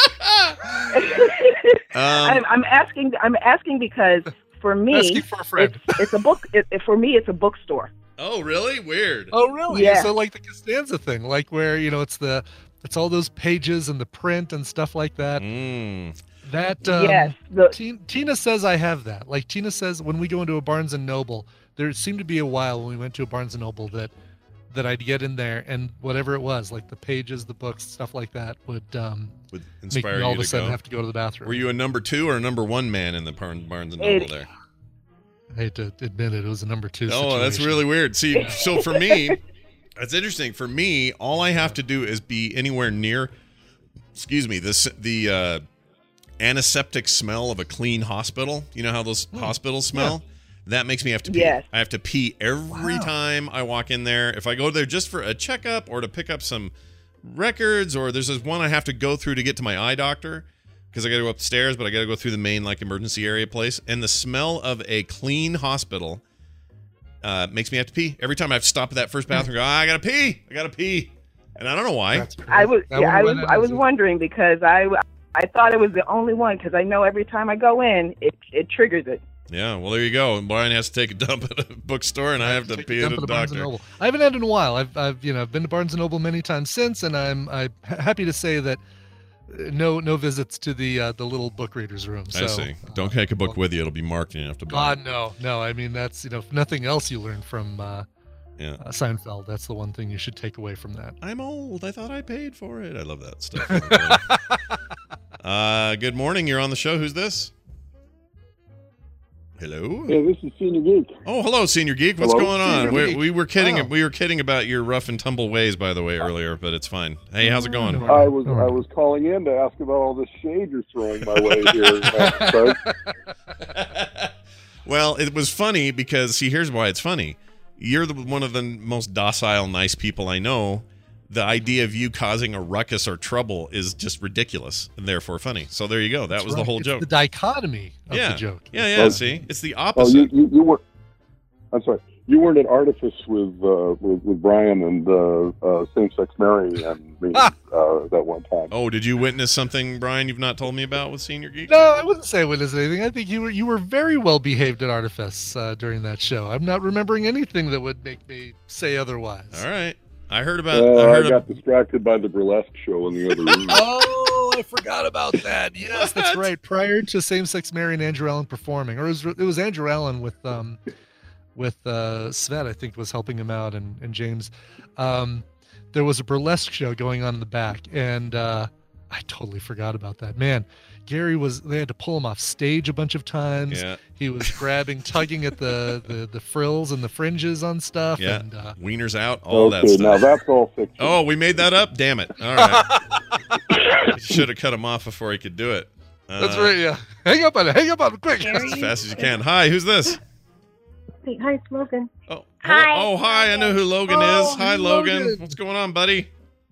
I'm asking because for me, it's a book. For me, it's a bookstore. Oh, really? Weird. Oh, really? Yeah. So like the Costanza thing, like where it's all those pages and the print and stuff like that. That yes. Tina says I have that. Like Tina says, when we go into a Barnes and Noble, there seemed to be a while when we went to a Barnes and Noble that I'd get in there, and whatever it was, like the pages, the books, stuff like that, would inspire make me all you of a to sudden go? have to go to the bathroom. Were you a number 2 or a number 1 man in the Barnes and Noble there? I hate to admit it was a number 2 situation. Oh, that's really weird. See, so for me, that's interesting. For me, all I have to do is be anywhere near, the antiseptic smell of a clean hospital. You know how those hospitals smell? Yeah. That makes me have to pee. Yes. I have to pee every time I walk in there. If I go there just for a checkup or to pick up some records, or there's this one I have to go through to get to my eye doctor, because I got to go upstairs, but I got to go through the main emergency area place. And the smell of a clean hospital makes me have to pee. Every time I have to stop at that first bathroom and go, I got to pee. And I don't know why. I was wondering, because I thought it was the only one, because I know every time I go in, it triggers it. Yeah, well, there you go. And Brian has to take a dump at a bookstore, and I have to pee at a doctor. I haven't had it in a while. I've been to Barnes and Noble many times since, and I'm happy to say that no visits to the little book readers room. So, I see. Don't take a book with you; it'll be marked, and you have to buy it. No. I mean, that's if nothing else you learn from Seinfeld. That's the one thing you should take away from that. I'm old. I thought I paid for it. I love that stuff. Good morning. You're on the show. Who's this? Hello. Yeah, this is Senior Geek. Oh, hello, Senior Geek. What's going on? We were kidding. Oh. We were kidding about your rough and tumble ways, by the way, earlier, but it's fine. Hey, how's it going? I was calling in to ask about all this shade you're throwing my way here. Well, it was funny because, see, here's why it's funny. You're one of the most docile, nice people I know. The idea of you causing a ruckus or trouble is just ridiculous and therefore funny. So there you go. That was the whole joke. The dichotomy of the joke. Yeah. See, it's the opposite. You were. I'm sorry. You weren't an artifice with Brian and same-sex marrying and me that one time. Oh, did you witness something, Brian, you've not told me about with Senior Geek? No, I wouldn't say I witnessed anything. I think you were very well behaved at Artifice during that show. I'm not remembering anything that would make me say otherwise. All right. I heard about. I got distracted by the burlesque show in the other room. Oh, I forgot about that. Yes, that's right. Prior to same-sex marrying Andrew Allen performing, or it was Andrew Allen with Svet, I think, was helping him out, and James. There was a burlesque show going on in the back, and I totally forgot about that. Man, Gary they had to pull him off stage a bunch of times. Yeah. He was tugging at the frills and the fringes on stuff. Yeah. And, wieners out, all that stuff. Now that's all fiction. Oh, we made that up? Damn it. All right. Should have cut him off before he could do it. That's right, yeah. Hang up on it, quick. As fast as you can. Hi, who's this? Hi, it's Logan. Oh, hi. Oh, hi. I know who Logan is. Hi, Logan. What's going on, buddy?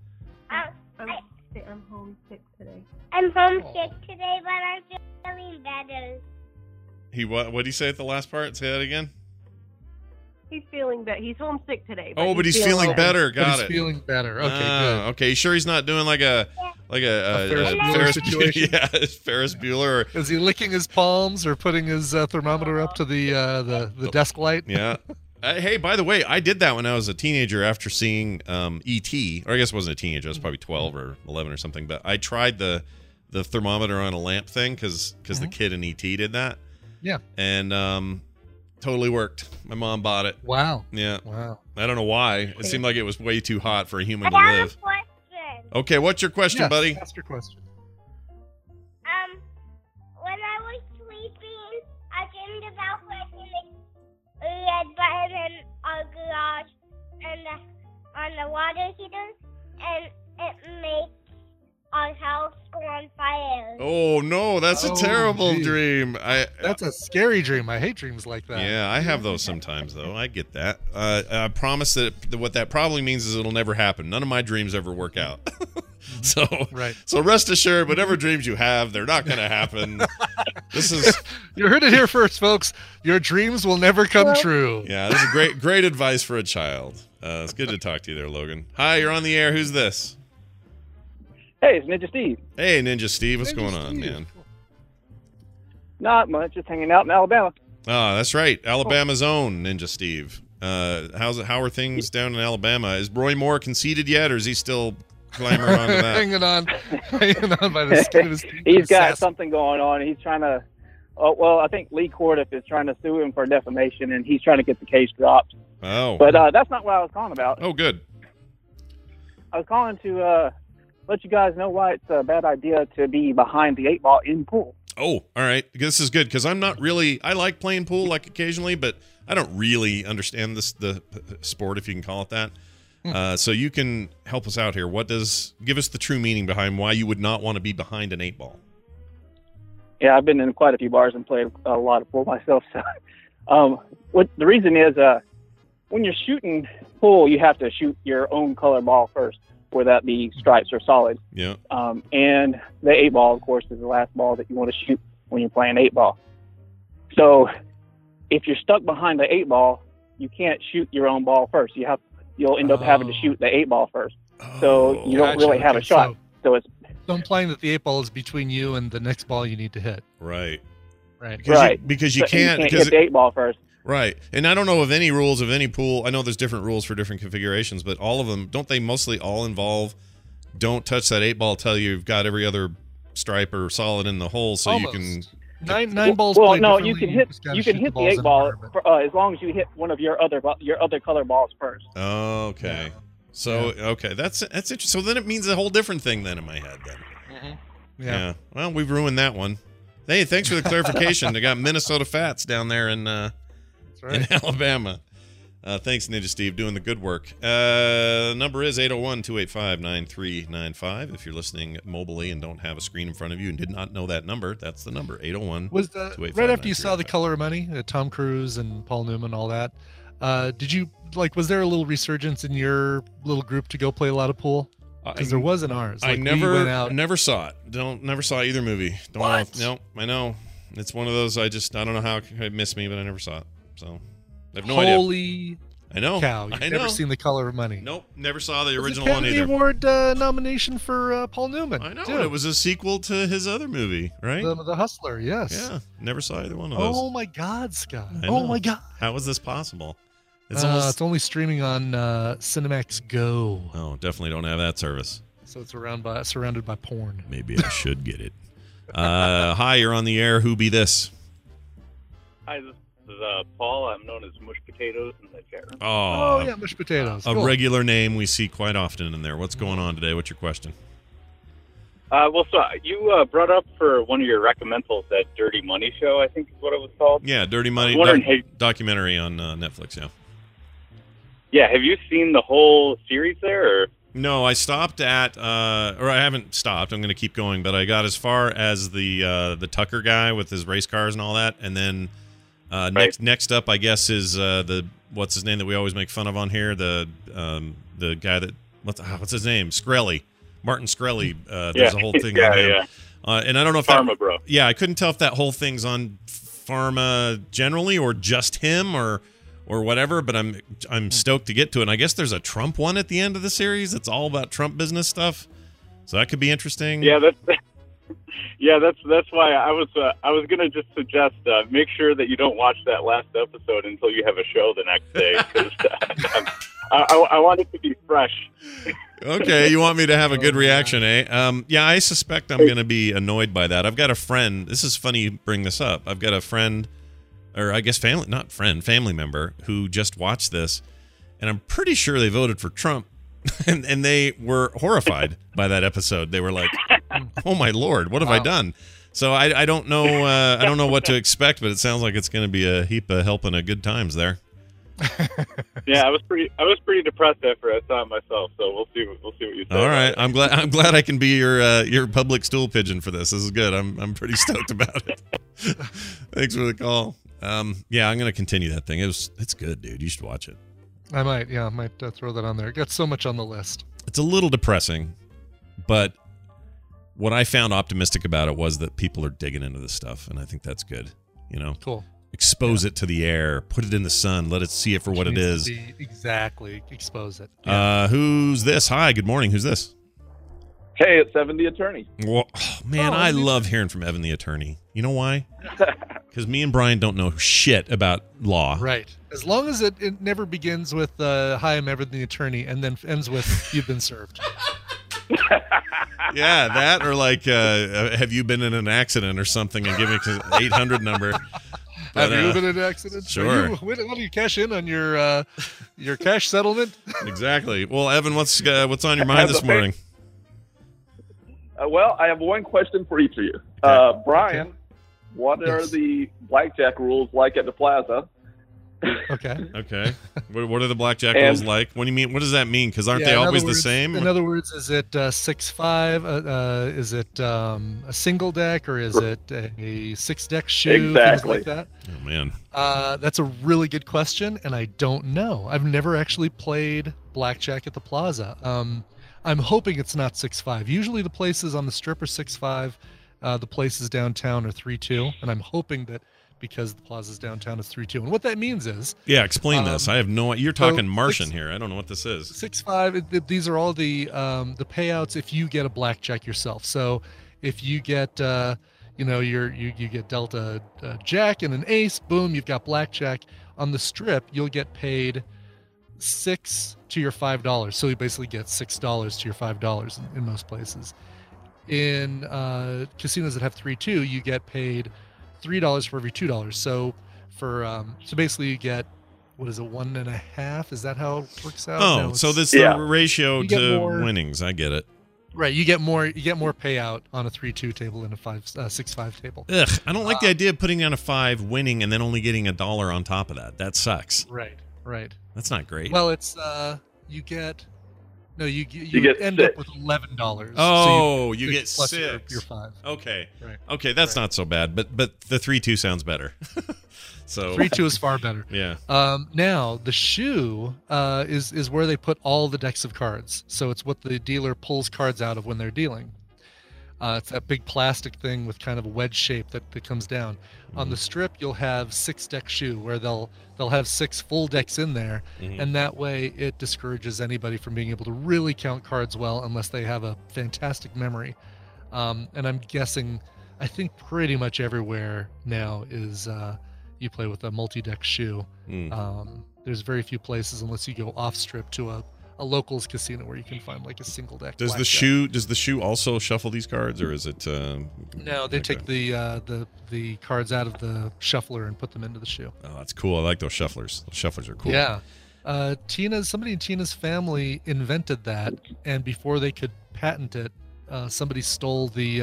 I'm homesick today. I'm homesick today, but I'm just feeling better. What did he say at the last part? Say that again. He's feeling better. He's homesick today. But he's feeling better. Got it. He's feeling better. Okay, good. Okay, sure he's not doing like a Ferris Bueller situation. Yeah, Ferris Bueller. Is he licking his palms or putting his thermometer up to the desk light? Yeah. Hey, by the way, I did that when I was a teenager after seeing E.T. Or I guess I wasn't a teenager. I was probably 12 or 11 or something. But I tried the thermometer on a lamp thing because the kid in E.T. did that. Yeah. And totally worked. My mom bought it. Wow. Yeah. Wow. I don't know why. It seemed like it was way too hot for a human to I have live. a question. Okay, what's your question, Yes, buddy? ask your question. When I was sleeping, I dreamed about pressing the red button in our garage and on the water heater, and it makes our house go on fire. Oh no, that's a terrible dream. That's a scary dream. I hate dreams like that. Yeah, I have those sometimes though. I get that. I promise that what that probably means is it'll never happen. None of my dreams ever work out. So rest assured, whatever dreams you have, they're not going to happen. This is You heard it here first, folks. Your dreams will never come true. Yeah, this is great advice for a child. It's good to talk to you there, Logan. Hi, you're on the air. Who's this? Hey, it's Ninja Steve. Hey, Ninja Steve. What's going on, man? Not much. Just hanging out in Alabama. Oh, that's right. Alabama's own Ninja Steve. How are things down in Alabama? Is Roy Moore conceded yet, or is he still clambering onto that? hanging on by the skin of his teeth. He's got something going on. He's trying to. Oh, well, I think Lee Cordiff is trying to sue him for defamation, and he's trying to get the case dropped. Oh. But that's not what I was calling about. Oh, good. I was calling to let you guys know why it's a bad idea to be behind the 8-ball in pool. Oh, all right. This is good because I'm not really. I like playing pool like occasionally, but I don't really understand the sport, if you can call it that. So you can help us out here. Give us the true meaning behind why you would not want to be behind an 8-ball. Yeah, I've been in quite a few bars and played a lot of pool myself. So, what the reason is, when you're shooting pool, you have to shoot your own color ball first, whether that be stripes or solid. Yeah. And the 8-ball, of course, is the last ball that you want to shoot when you're playing 8-ball. So, if you're stuck behind the 8-ball, you can't shoot your own ball first. You'll end up having to shoot the 8-ball first. So you don't really have a shot. So I'm implying that the 8-ball is between you and the next ball you need to hit. Right. Right. Because you can't hit the 8-ball first. Right. And I don't know of any rules of any pool. I know there's different rules for different configurations, but all of them, don't they mostly all involve don't touch that 8-ball till you've got every other stripe or solid in the hole so you can... Nine balls. Well, no, you can hit the 8-ball as long as you hit one of your other color balls first. Oh, okay. Yeah. So okay, that's interesting. So then it means a whole different thing then in my head then. Mm-hmm. Yeah. Well, we've ruined that one. Hey, thanks for the clarification. They got Minnesota Fats down there in Alabama. Thanks, Ninja Steve, doing the good work. Number is 801-285-9395. If you're listening mobily and don't have a screen in front of you and did not know that number, that's the number, 801. Was right after you saw The Color of Money, Tom Cruise and Paul Newman, all that, did you, was there a little resurgence in your little group to go play a lot of pool? Because there was in ours. I never saw it. Never saw either movie. What? No, I know. It's one of those, I don't know how it missed me, but I never saw it. So... I have no idea. Holy I know. cow. You've never seen The Color of Money. Nope. Never saw the original one either. It was a Academy Award nomination for Paul Newman. I know. It was a sequel to his other movie, right? The Hustler, yes. Yeah. Never saw either one of those. Oh, my God, Scott. Oh, my God. How is this possible? It's only streaming on Cinemax Go. Oh, definitely don't have that service. So it's surrounded by porn. Maybe I should get it. Hi, you're on the air. Who be this? Hi, this is Paul. I'm known as Mush Potatoes in the chat room. Oh, yeah, Mush Potatoes. A regular name we see quite often in there. What's going on today? What's your question? So you brought up for one of your recommendals that Dirty Money show, I think is what it was called. Yeah, Dirty Money documentary on Netflix, yeah. Yeah, have you seen the whole series there? Or? No, I stopped at, or I haven't stopped. I'm going to keep going, but I got as far as the Tucker guy with his race cars and all that, and then next up, I guess, is what's his name that we always make fun of on here, the guy that what's his name, Shkreli, Martin Shkreli. There's a whole thing on him. Yeah. And I don't know if Pharma Bro. Yeah, I couldn't tell if that whole thing's on Pharma generally or just him or whatever, but I'm stoked to get to it. And I guess there's a Trump one at the end of the series. It's all about Trump business stuff, so that could be interesting. Yeah, Yeah, that's why I was gonna just suggest make sure that you don't watch that last episode until you have a show the next day, because I want it to be fresh. Okay, you want me to have a good reaction, eh? Yeah, I suspect I'm going to be annoyed by that. I've got a friend. This is funny you bring this up. I've got a friend, or I guess family member, who just watched this, and I'm pretty sure they voted for Trump, and they were horrified by that episode. They were like, "Oh my Lord, what have I done?" So I don't know. I don't know what to expect, but it sounds like it's going to be a heap of helping of good times there. Yeah, I was pretty depressed after I saw it myself. So we'll see what you say. All right, I'm glad I can be your public stool pigeon for this. This is good. I'm pretty stoked about it. Thanks for the call. Yeah, I'm gonna continue that thing. It's good, dude. You should watch it. I might throw that on there. Got so much on the list. It's a little depressing, but what I found optimistic about it was that people are digging into this stuff, and I think that's good. You know, cool. Expose it to the air, put it in the sun, let it see it for what it is. Exactly, expose it. Yeah. Who's this? Hi, good morning. Who's this? Hey, it's Evan the Attorney. Well, man, I love hearing from Evan the Attorney. You know why? Because me and Brian don't know shit about law. Right. As long as it never begins with "Hi, I'm Evan the Attorney" and then ends with "You've been served." Yeah, that or like, have you been in an accident or something, and give me an 800 number. But, have you been in an accident? Sure. When do you cash in on your cash settlement? Exactly. Well, Evan, what's on your mind this morning? Well, I have one question for each of you. Brian, what are the blackjack rules like at the plaza? Okay. What are the blackjack rules like? What do you mean? What does that mean? Because aren't they always the same? In other words, is it 6-5? Is it a single deck, or is it a 6-deck shoe? Exactly. Things like that? Oh man, that's a really good question, and I don't know. I've never actually played blackjack at the plaza. I'm hoping it's not 6-5. Usually the places on the strip are 6-5. The places downtown are 3-2, and I'm hoping that because the plaza's downtown is 3-2. And what that means is... Yeah, explain this. I have no... You're talking Martian here. I don't know what this is. 6-5, these are all the payouts if you get a blackjack yourself. So if you get, you get dealt a jack and an ace, boom, you've got blackjack. On the strip, you'll get paid $6 to your $5. So you basically get $6 to your $5 in most places. In casinos that have 3-2, you get paid $3 for every $2. So so basically you get, what is it, 1.5? Is that how it works out? Oh, so this is the ratio to winnings. I get it. Right, you get more payout on a 3-2 table than a 6-5 table. Ugh, I don't like the idea of putting down a 5, winning, and then only getting $1 on top of that. That sucks. Right. That's not great. Well, it's you get end 6. up with $11. Oh, so you get plus 6. Your 5. Okay. Right. Okay, that's not so bad. But the 3-2 sounds better. So 3-2 is far better. Yeah. Now the shoe is where they put all the decks of cards. So it's what the dealer pulls cards out of when they're dealing. It's that big plastic thing with kind of a wedge shape that comes down. On the strip, you'll have 6-deck shoe where they'll have 6 full decks in there, and that way it discourages anybody from being able to really count cards well unless they have a fantastic memory. And I'm guessing, I think pretty much everywhere now is you play with a multi-deck shoe. There's very few places unless you go off strip to a locals casino where you can find like a single deck. Does the shoe also shuffle these cards, or is it? No, they take the cards out of the shuffler and put them into the shoe. Oh, that's cool. I like those shufflers. Those shufflers are cool. Yeah, somebody in Tina's family invented that, and before they could patent it, somebody stole the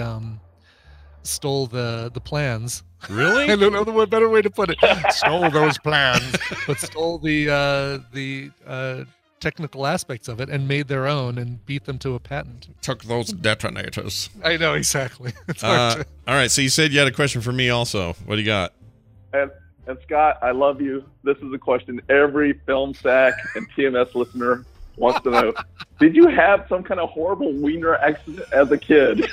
plans. Really? I don't know the better way to put it. Stole those plans, but stole the technical aspects of it and made their own and beat them to a patent. Took those detonators. I know, exactly. All right, so you said you had a question for me also. What do you got? And Scott, I love you. This is a question every Film Sack and TMS listener wants to know. Did you have some kind of horrible wiener accident as a kid?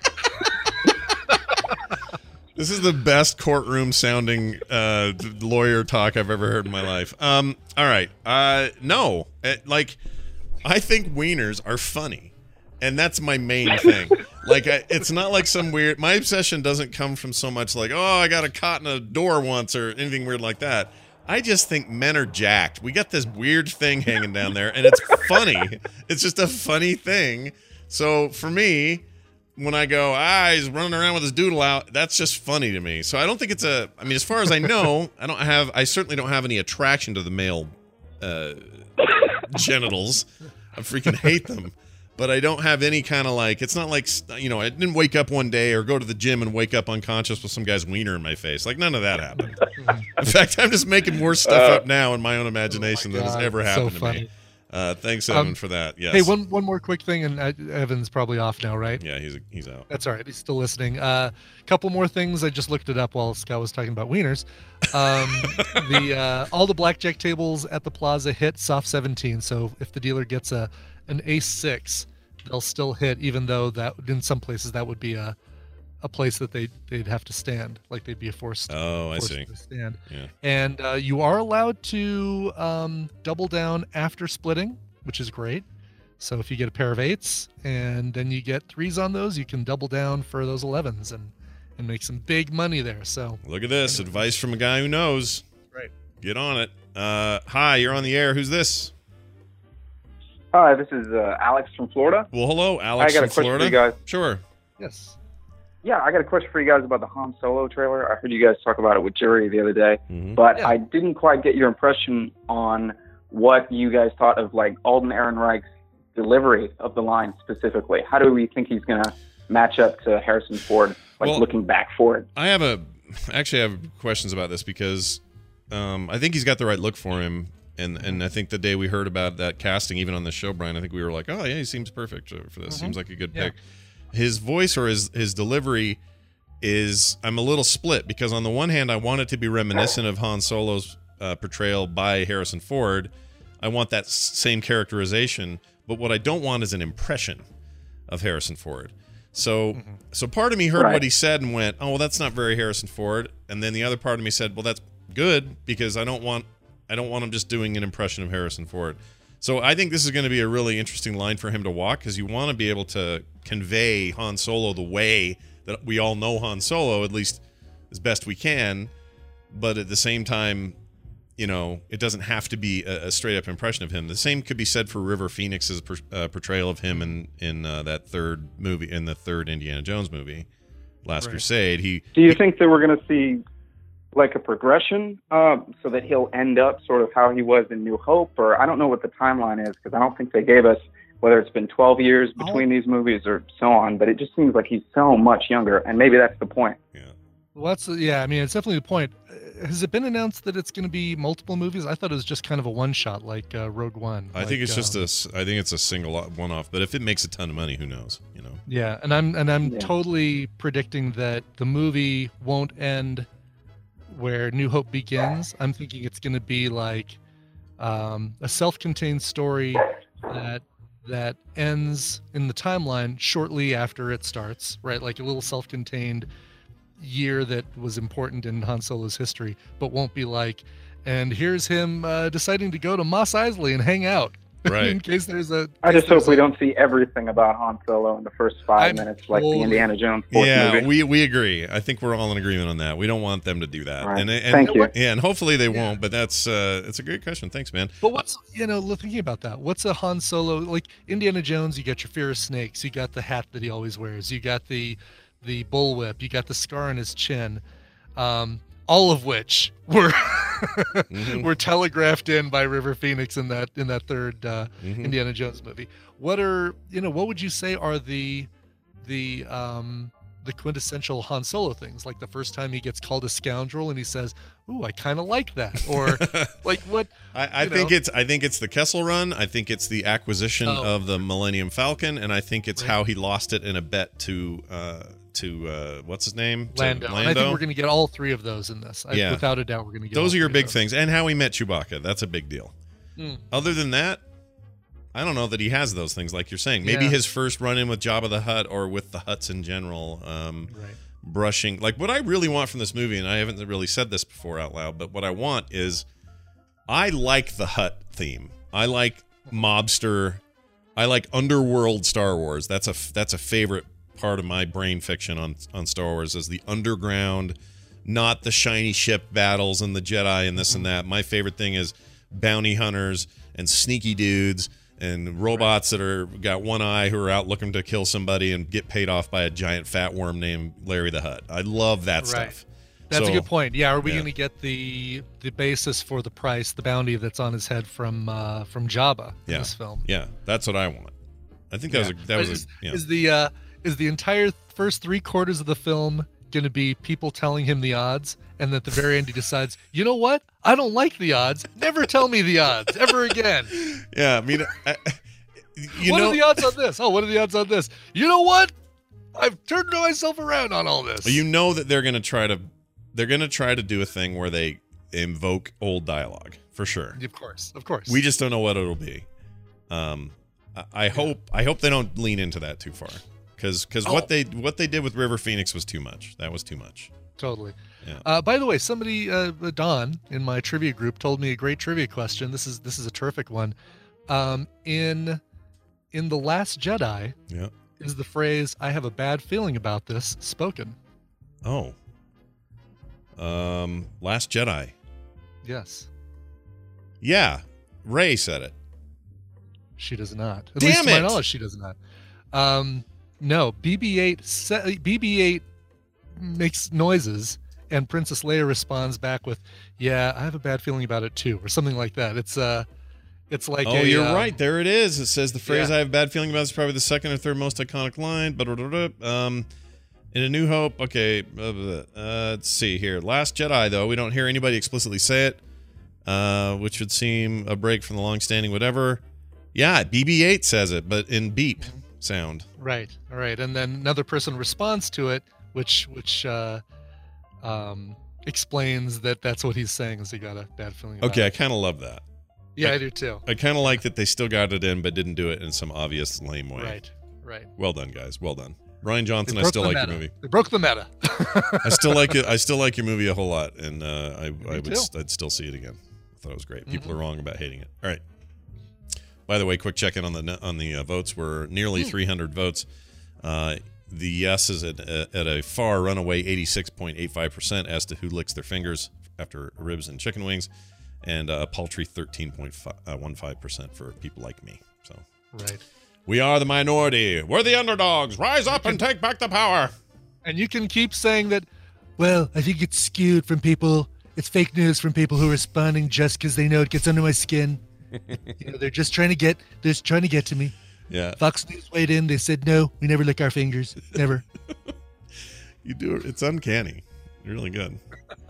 This is the best courtroom sounding lawyer talk I've ever heard in my life. All right. No. I think wieners are funny. And that's my main thing. Like, it's not like some weird. My obsession doesn't come from so much like, oh, I got caught in a door once or anything weird like that. I just think men are jacked. We got this weird thing hanging down there, and it's funny. It's just a funny thing. So for me, when I go, he's running around with his doodle out, that's just funny to me. So I don't think it's a. I mean, as far as I know, I certainly don't have any attraction to the male genitals. I freaking hate them. But I don't have any kind of like, it's not like, you know, I didn't wake up one day or go to the gym and wake up unconscious with some guy's wiener in my face. Like, none of that happened. In fact, I'm just making more stuff up now in my own imagination than has ever happened to me. Thanks, Evan, for that. Yes. Hey, one more quick thing, and Evan's probally off now, right? Yeah, he's out. That's all right. He's still listening. Couple more things. I just looked it up while Scott was talking about wieners. All the blackjack tables at the plaza hit soft 17. So if the dealer gets an ace 6, they'll still hit, even though that in some places that would be a place that they'd have to stand, like they'd be forced I see. to stand. Yeah. And you are allowed to double down after splitting, which is great. So if you get a pair of 8s and then you get 3s on those, you can double down for those 11s and make some big money there. So look at this advice from a guy who knows. Right. Get on it. Hi, you're on the air. Who's this? Hi, this is Alex from Florida. Well, hello, Alex I got from a question Florida. for you guys. Sure. Yes. Yeah, I got a question for you guys about the Han Solo trailer. I heard you guys talk about it with Jerry the other day, but I didn't quite get your impression on what you guys thought of like Alden Ehrenreich's delivery of the line specifically. How do we think he's going to match up to Harrison Ford, looking back forward? I have questions about this because I think he's got the right look for him. And I think the day we heard about that casting, even on the show, Brian, I think we were like, oh, yeah, he seems perfect for this. Seems like a good pick. His voice or his delivery is, I'm a little split because on the one hand, I want it to be reminiscent of Han Solo's portrayal by Harrison Ford. I want that same characterization, but what I don't want is an impression of Harrison Ford. So part of me heard what he said and went, oh, well, that's not very Harrison Ford. And then the other part of me said, well, that's good because I don't want him just doing an impression of Harrison Ford. So I think this is going to be a really interesting line for him to walk because you want to be able to convey Han Solo the way that we all know Han Solo, at least as best we can. But at the same time, you know, it doesn't have to be a straight-up impression of him. The same could be said for River Phoenix's portrayal of him in that third movie, in the third Indiana Jones movie, Last Crusade. Do you think that we're going to see like a progression so that he'll end up sort of how he was in New Hope? Or I don't know what the timeline is because I don't think they gave us whether it's been 12 years between these movies or so on, but it just seems like he's so much younger, and maybe that's the point. Well, I mean, it's definitely the point. Has it been announced that it's going to be multiple movies? I thought it was just kind of a one-shot, like Rogue One. I think it's just I think it's a single one-off. But if it makes a ton of money, who knows? You know. Yeah, and I'm totally predicting that the movie won't end where New Hope begins. I'm thinking it's going to be like a self-contained story that ends in the timeline shortly after it starts, right? Like a little self-contained year that was important in Han Solo's history, but won't be like, and here's him deciding to go to Mos Eisley and hang out. Right. In case there's a... I just hope we don't see everything about Han Solo in the first 5 minutes, like the Indiana Jones fourth movie. We agree. I think we're all in agreement on that. We don't want them to do that. Right. And Thank you. Yeah, and hopefully they won't, but it's a great question. Thanks, man. But what's, thinking about that, what's a Han Solo, like Indiana Jones, you got your fear of snakes, you got the hat that he always wears, you got the bullwhip, you got the scar on his chin, all of which were were telegraphed in by River Phoenix in that third Indiana Jones movie. What would you say are the quintessential Han Solo things? Like the first time he gets called a scoundrel and he says, "Ooh, I kind of like that," or like what? I think it's the Kessel Run. I think it's the acquisition of the Millennium Falcon, and I think it's how he lost it in a bet to what's his name? Lando. And I think we're going to get all three of those in this. Without a doubt, we're going to get those. Are your big things, and how he met Chewbacca. That's a big deal. Other than that, I don't know that he has those things like you're saying. Maybe his first run-in with Jabba the Hutt or with the Hutts in general, brushing. Like what I really want from this movie, and I haven't really said this before out loud, but what I want is I like the Hutt theme. I like mobster. I like underworld Star Wars. That's a favorite part of my brain fiction on Star Wars is the underground, not the shiny ship battles and the Jedi and this and that. My favorite thing is bounty hunters and sneaky dudes and robots that are got one eye who are out looking to kill somebody and get paid off by a giant fat worm named Larry the Hutt. I love that stuff. That's a good point. Yeah, are we going to get the basis for the price, the bounty that's on his head from Jabba in this film? Yeah, that's what I want. I think is the entire first 3/4 of the film going to be people telling him the odds, and at the very end he decides, you know what? I don't like the odds. Never tell me the odds ever again. Yeah, I mean, what are the odds on this? Oh, what are the odds on this? You know what? I've turned myself around on all this. You know that they're going to try to do a thing where they invoke old dialogue for sure. Of course. We just don't know what it'll be. I hope they don't lean into that too far, because what they did with River Phoenix was too much. That was too much. Totally. Yeah. By the way, somebody, Don, in my trivia group, told me a great trivia question. This is a terrific one. In The Last Jedi, is the phrase "I have a bad feeling about this" spoken? Oh. Last Jedi. Yes. Yeah, Rey said it. She does not. At Damn least to my it! knowledge, she does not. No, BB-8 makes noises, and Princess Leia responds back with, "Yeah, I have a bad feeling about it too," or something like that. It's like you're right. There it is. It says the phrase "I have a bad feeling about" is probably the second or third most iconic line. In A New Hope, okay. Let's see here. Last Jedi, though, we don't hear anybody explicitly say it, which would seem a break from the long-standing whatever. Yeah, BB-8 says it, but in beep sound. Right. All right. And then another person responds to it, which explains that that's what he's saying, is he got a bad feeling about Okay, it. I kind of love that. Yeah, I do too. I kind of like that they still got it in, but didn't do it in some obvious lame way. Right. Well done, guys. Well done. Ryan Johnson, I still like your movie. They broke the meta. I still like it. I still like your movie a whole lot, and I'd still see it again. I thought it was great. People are wrong about hating it. All right. By the way, quick check-in on the votes. We're nearly 300 votes. The yes is at a far runaway 86.85% as to who licks their fingers after ribs and chicken wings, and a paltry 13.15% for people like me. So right. We are the minority. We're the underdogs. Rise up and take back the power. And you can keep saying that, well, I think it's skewed from people. It's fake news from people who are responding just because they know it gets under my skin. They're just trying to get to me. Yeah. Fox News weighed in. They said, no, we never lick our fingers. Never. You do it. It's uncanny. Really good.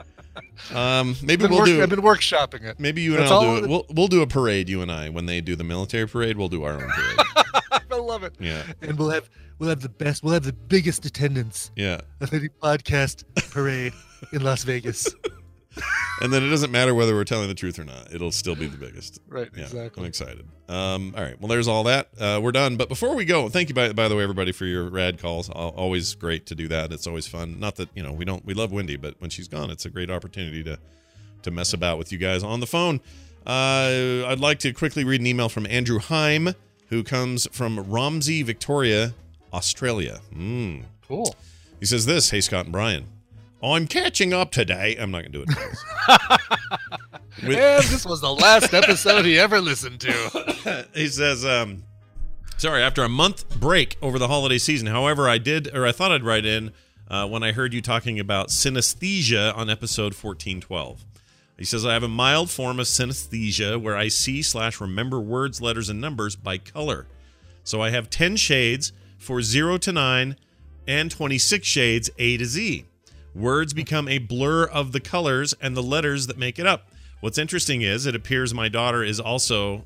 Maybe I've been workshopping it. Maybe you and I'll do it. We'll do a parade, you and I. When they do the military parade, we'll do our own parade. I love it. Yeah. And we'll have the biggest attendance. Yeah. Of any podcast parade in Las Vegas. And then it doesn't matter whether we're telling the truth or not. It'll still be the biggest. Right, yeah, exactly. I'm excited. All right. Well, there's all that. We're done. But before we go, thank you, by the way, everybody, for your rad calls. Always great to do that. It's always fun. Not that, we love Wendy, but when she's gone, it's a great opportunity to mess about with you guys on the phone. I'd like to quickly read an email from Andrew Heim, who comes from Romsey, Victoria, Australia. Cool. He says this: Hey, Scott and Brian. I'm catching up today. I'm not going to do it. And this was the last episode he ever listened to. He says, sorry, after a month break over the holiday season. However, I thought I'd write in when I heard you talking about synesthesia on episode 1412. He says, I have a mild form of synesthesia where I see/remember words, letters, and numbers by color. So I have 10 shades for 0 to 9 and 26 shades A to Z. Words become a blur of the colors and the letters that make it up. What's interesting is it appears my daughter is also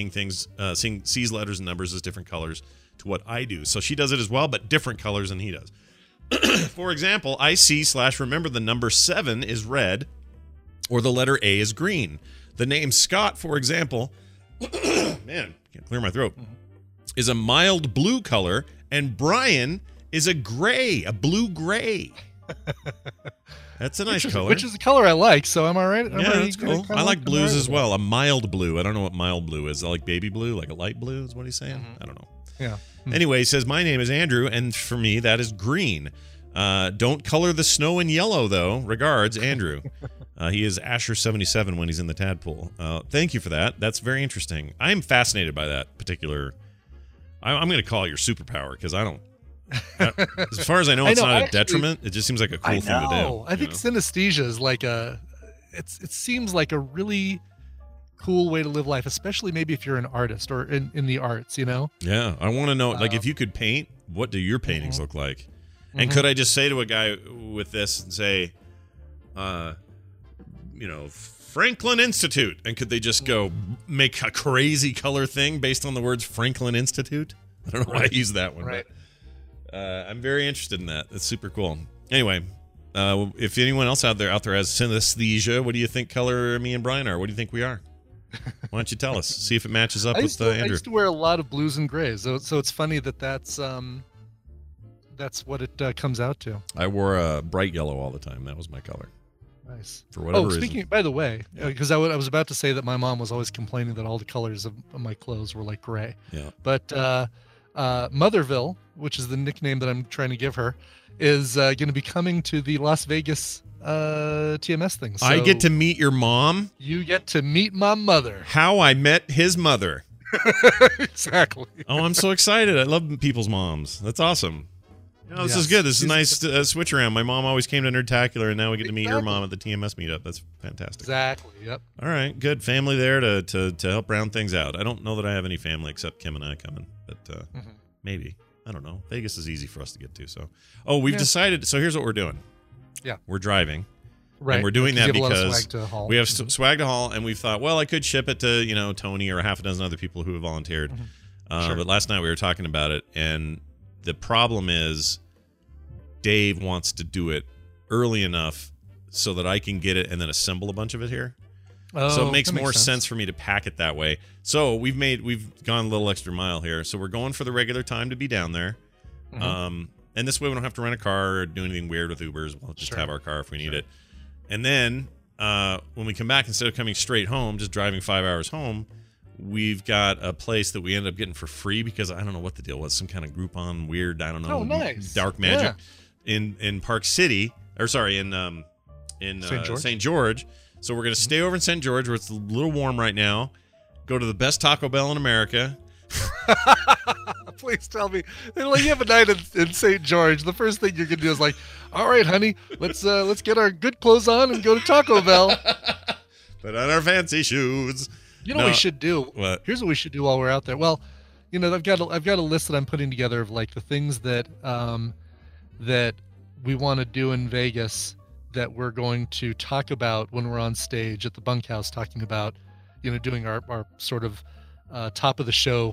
sees letters and numbers as different colors to what I do. So she does it as well, but different colors than he does. For example, I see/remember the number 7 is red or the letter A is green. The name Scott, for example, man, can't clear my throat, is a mild blue color, and Brian is a blue-gray. That's a nice color. Which is a color I like, so I'm all right. That's cool. I like blues as well. A mild blue. I don't know what mild blue is. I like baby blue, like a light blue is what he's saying. I don't know. Yeah. Anyway, he says, my name is Andrew, and for me, that is green. Don't color the snow in yellow, though. Regards, Andrew. He is Asher77 when he's in the tadpole. Thank you for that. That's very interesting. I'm fascinated by that particular... I'm going to call it your superpower, because I don't... as far as I know, it's not a detriment. It just seems like a cool thing to do. I think synesthesia is like it seems like a really cool way to live life, especially maybe if you're an artist or in the arts, you know? Yeah. I want to know, like, if you could paint, what do your paintings look like? And could I just say to a guy with this and say, Franklin Institute, and could they just go make a crazy color thing based on the words Franklin Institute? I don't know why I used that one, but I'm very interested in that. It's super cool. Anyway, if anyone else out there has synesthesia, what do you think color me and Brian are? What do you think we are? Why don't you tell us? See if it matches up with Andrew. I used to wear a lot of blues and grays, so it's funny that's what it comes out to. I wore a bright yellow all the time. That was my color. Nice. For whatever reason. By the way, because I was about to say that my mom was always complaining that all the colors of my clothes were like gray. Yeah. But Motherville, which is the nickname that I'm trying to give her, is going to be coming to the Las Vegas TMS thing. So I get to meet your mom? You get to meet my mother. How I met his mother. Exactly. Oh, I'm so excited. I love people's moms. That's awesome. This is good. This is a nice switch around. My mom always came to Nerdtacular, and now we get to meet your mom at the TMS meetup. That's fantastic. Exactly. Yep. All right. Good. Family there to help round things out. I don't know that I have any family except Kim and I coming, but maybe. I don't know. Vegas is easy for us to get to. So, we've decided. So here's what we're doing. Yeah. We're driving. Right. And we're doing that because swag we have swag to haul, and we've thought, well, I could ship it to, Tony or a half a dozen other people who have volunteered. Sure. But last night we were talking about it, and the problem is Dave wants to do it early enough so that I can get it and then assemble a bunch of it here. So it makes more sense for me to pack it that way. So we've gone a little extra mile here. So we're going for the regular time to be down there. And this way we don't have to rent a car or do anything weird with Ubers. We'll just have our car if we need it. And then when we come back, instead of coming straight home, just driving 5 hours home, we've got a place that we ended up getting for free because I don't know what the deal was. Some kind of Groupon weird, I don't know. Oh, nice. Dark magic in Park City, or sorry, in St. George. So we're going to stay over in St. George where it's a little warm right now. Go to the best Taco Bell in America. Please tell me. You have a night in St. George. The first thing you're going to do is like, all right, honey, let's get our good clothes on and go to Taco Bell. Put on our fancy shoes. You know what we should do? What? Here's what we should do while we're out there. Well, I've got a list that I'm putting together of like the things that that we want to do in Vegas that we're going to talk about when we're on stage at the Bunkhouse, talking about, doing our sort of top of the show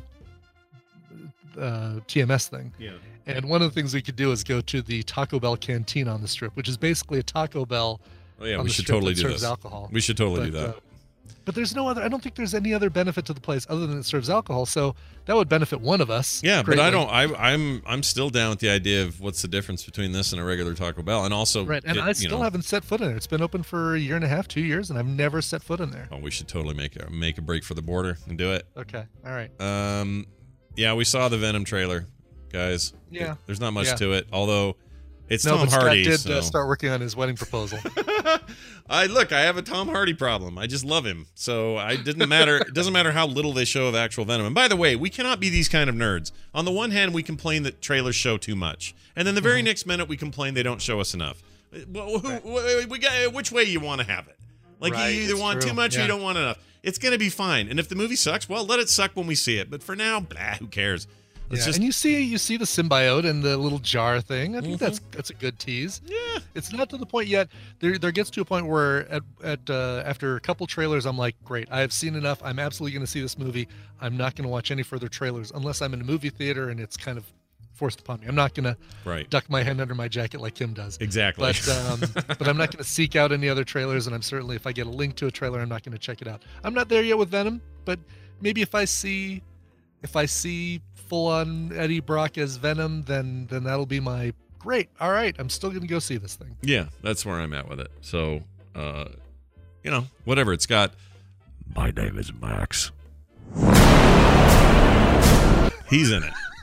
TMS thing. Yeah. And one of the things we could do is go to the Taco Bell Canteen on the Strip, which is basically a Taco Bell. Oh yeah, on we the should Strip totally that do serves this. Alcohol. We should totally do that. But there's no other. I don't think there's any other benefit to the place other than it serves alcohol. So that would benefit one of us. Yeah, greatly. but I don't. I'm still down with the idea of what's the difference between this and a regular Taco Bell, and also right. And I still haven't set foot in there. It's been open for a year and a half, 2 years, and I've never set foot in there. Oh, we should totally make a break for the border and do it. Okay. All right. Yeah, we saw the Venom trailer, guys. Yeah. There's not much to it, although it's Tom but Hardy. Scott did start working on his wedding proposal. I have a Tom Hardy problem. I just love him. So it doesn't matter how little they show of actual Venom. And by the way, we cannot be these kind of nerds. On the one hand, we complain that trailers show too much. And then the very next minute we complain they don't show us enough. Which way you want to have it? Like you either want too much or you don't want enough. It's going to be fine. And if the movie sucks, well, let it suck when we see it. But for now, who cares? And you see the symbiote and the little jar thing. I think that's a good tease. Yeah, it's not to the point yet. There gets to a point where after a couple trailers, I'm like, great, I have seen enough. I'm absolutely going to see this movie. I'm not going to watch any further trailers unless I'm in a movie theater and it's kind of forced upon me. I'm not going to duck my hand under my jacket like Kim does. Exactly. But I'm not going to seek out any other trailers. And I'm certainly, if I get a link to a trailer, I'm not going to check it out. I'm not there yet with Venom, but maybe if I see full-on Eddie Brock as Venom, then that'll be my great. All right, I'm still going to go see this thing. Yeah, that's where I'm at with it. So, whatever. It's got, my name is Max. He's in it.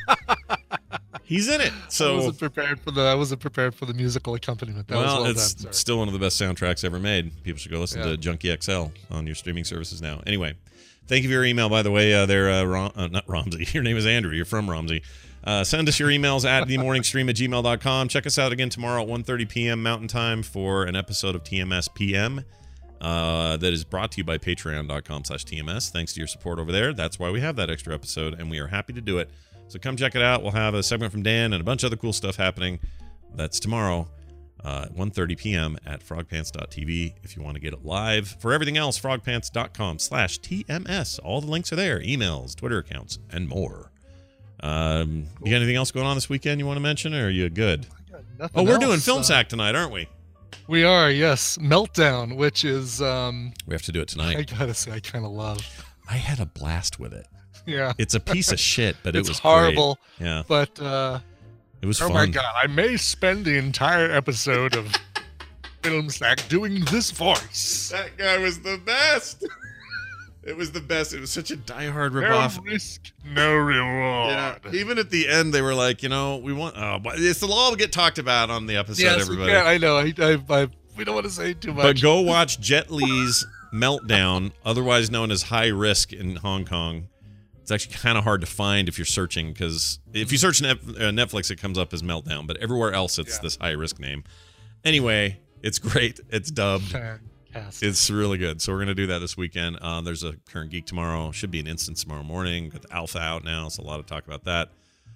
He's in it. So I wasn't prepared for the musical accompaniment. That was well it's done, still one of the best soundtracks ever made. People should go listen to Junkie XL on your streaming services now. Anyway, thank you for your email, by the way. Not Romsey. Your name is Andrew. You're from Romsey. Send us your emails at themorningstream@gmail.com. Check us out again tomorrow at 1:30 p.m. Mountain Time for an episode of TMS PM that is brought to you by patreon.com/TMS. Thanks to your support over there. That's why we have that extra episode, and we are happy to do it. So come check it out. We'll have a segment from Dan and a bunch of other cool stuff happening. That's tomorrow at 1:30 p.m. at frogpants.tv if you want to get it live. For everything else, frogpants.com/TMS. All the links are there. Emails, Twitter accounts, and more. You got anything else going on this weekend you want to mention, or are you good? Nothing we're else. doing Film Sack tonight, aren't we? We are, yes. Meltdown, which is... we have to do it tonight. I gotta say, I kind of love. I had a blast with it. Yeah. It's a piece of shit, but it was horrible. Great. Yeah. But it was fun. Oh my God, I may spend the entire episode of Film Sack doing this voice. That guy was the best. It was the best. It was such a diehard ripoff. No risk, no reward. Yeah. Even at the end, they were like, we want. This will all get talked about on the episode. Yes, everybody. we can. I know. We don't want to say too much. But go watch Jet Li's Meltdown, otherwise known as High Risk in Hong Kong. It's actually kind of hard to find if you're searching, because if you search Netflix, it comes up as Meltdown, but everywhere else it's this High Risk name. Anyway, it's great. It's dubbed. Fantastic. It's really good. So we're going to do that this weekend. There's a Current Geek tomorrow. Should be an Instance tomorrow morning. Got the Alpha out now, so a lot of talk about that.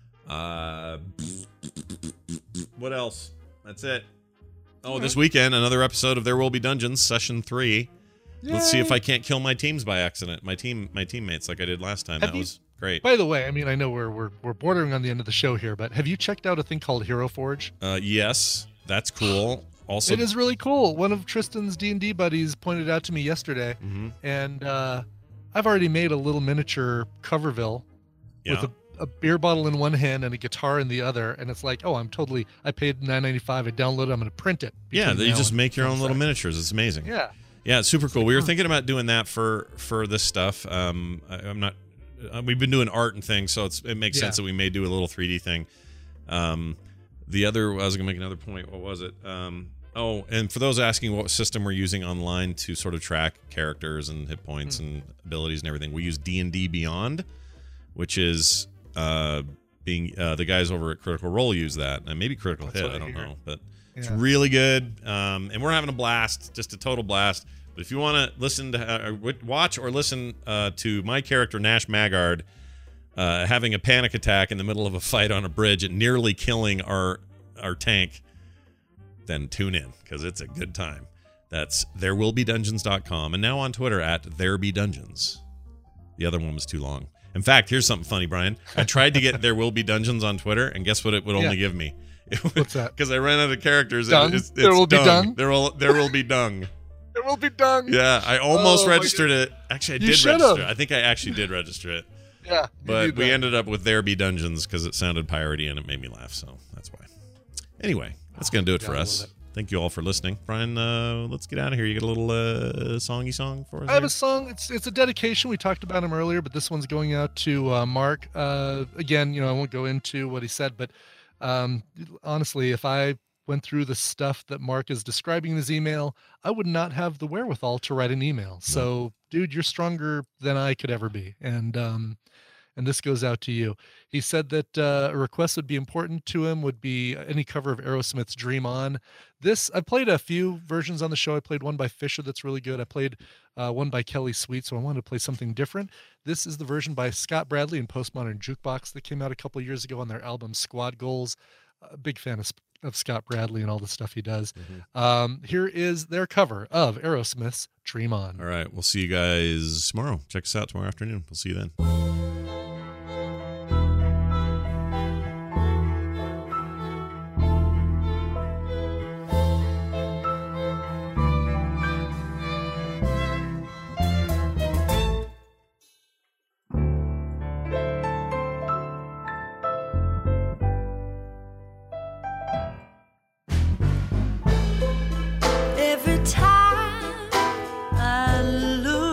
What else? That's it. Oh, this weekend, another episode of There Will Be Dungeons, Session 3. Yay. Let's see if I can't kill my teams by accident. My teammates, like I did last time. That was great. By the way, I mean, I know we're bordering on the end of the show here, but have you checked out a thing called Hero Forge? Yes, that's cool. Also, it is really cool. One of Tristan's D&D buddies pointed out to me yesterday, and I've already made a little miniature Coverville with a beer bottle in one hand and a guitar in the other, and it's like, I paid $9.95. I downloaded it. I'm going to print it. Yeah, you just make your own little miniatures. It's amazing. Yeah. Yeah, it's super cool. We were thinking about doing that for this stuff. We've been doing art and things, so it makes sense that we may do a little 3D thing. I was going to make another point. What was it? And for those asking what system we're using online to sort of track characters and hit points and abilities and everything, we use D&D Beyond, which is being the guys over at Critical Role use that, and maybe Critical Hit. I don't know, but. It's really good, and we're having a blast, just a total blast. But if you want to listen to, watch or listen to my character Nash Maggard having a panic attack in the middle of a fight on a bridge and nearly killing our tank, then tune in, because it's a good time. That's therewillbedungeons.com, and now on Twitter at therebedungeons. The other one was too long. In fact, here's something funny, Brian. I tried to get There Will Be Dungeons on Twitter, and guess what it would only give me? What's that? Because I ran out of characters. Dung? It's There will dung. be dung? There will be dung. There will be dung. Yeah, I almost registered it. Actually, I did register it. I think I actually did register it. Yeah. But we ended up with There Be Dungeons because it sounded piratey and it made me laugh, so that's why. Anyway, that's going to do it for us. Thank you all for listening. Brian, let's get out of here. You got a little songy song for us? I have a song. It's a dedication. We talked about him earlier, but this one's going out to Mark. Again, I won't go into what he said, but honestly, if I went through the stuff that Mark is describing in his email, I would not have the wherewithal to write an email. So, dude, you're stronger than I could ever be. And this goes out to you. He said that a request would be important to him would be any cover of Aerosmith's Dream On. I played a few versions on the show. I played one by Fisher that's really good. I played one by Kelly Sweet, so I wanted to play something different. This is the version by Scott Bradley and Postmodern Jukebox that came out a couple of years ago on their album Squad Goals. A big fan of Scott Bradley and all the stuff he does. Here is their cover of Aerosmith's Dream On. All right, we'll see you guys tomorrow. Check us out tomorrow afternoon. We'll see you then.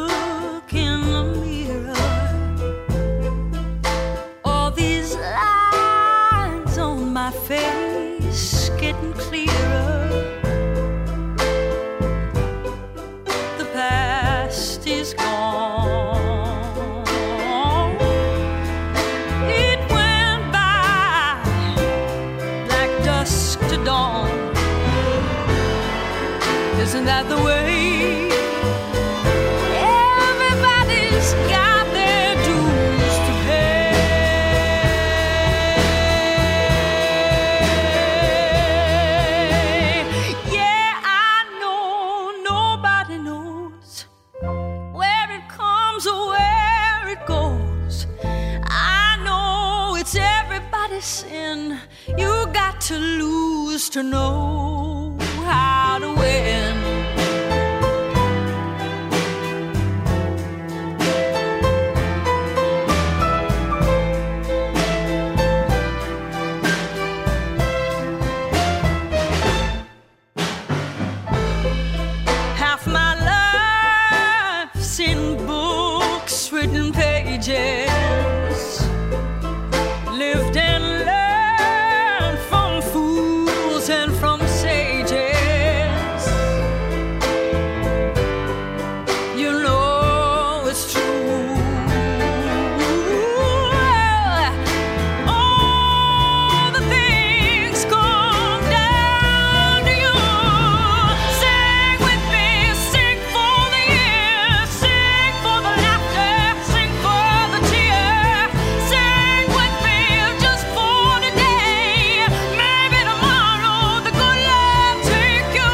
All these lies Isn't that the way? Everybody's got their dues to pay. Yeah, I know nobody knows where it comes or where it goes. I know it's everybody's sin. You got to lose to know how to win. Half my life's in books, written pages, lived and learned from fools and from sages. You know it's true. All the things come down to you. Sing with me, sing for the years, sing for the laughter, sing for the tears. Sing with me just for today. Maybe tomorrow the good Lord take you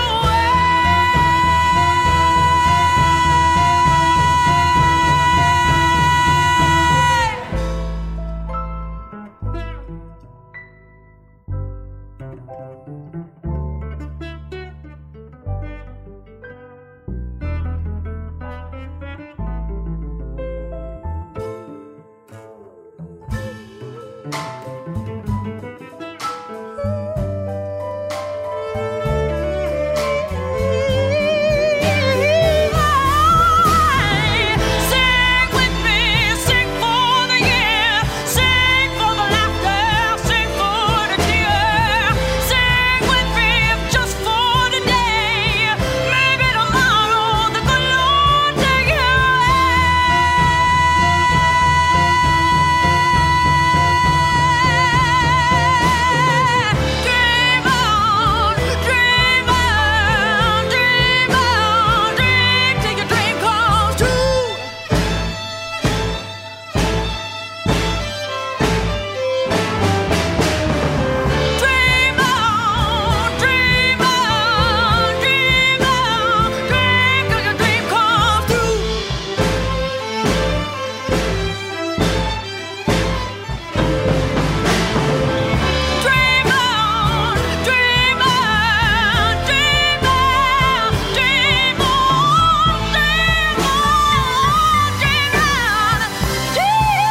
Sing with me, sing for the years, sing for the laughter, sing for the tears. Sing with me just for today. Maybe tomorrow the good Lord take you Dream on, dream on, dream on, dream till your dream comes true. Dream on, dream on, dream on, dream till your dream comes true. Dream on, dream on, dream on, dream on, dream on, dream on,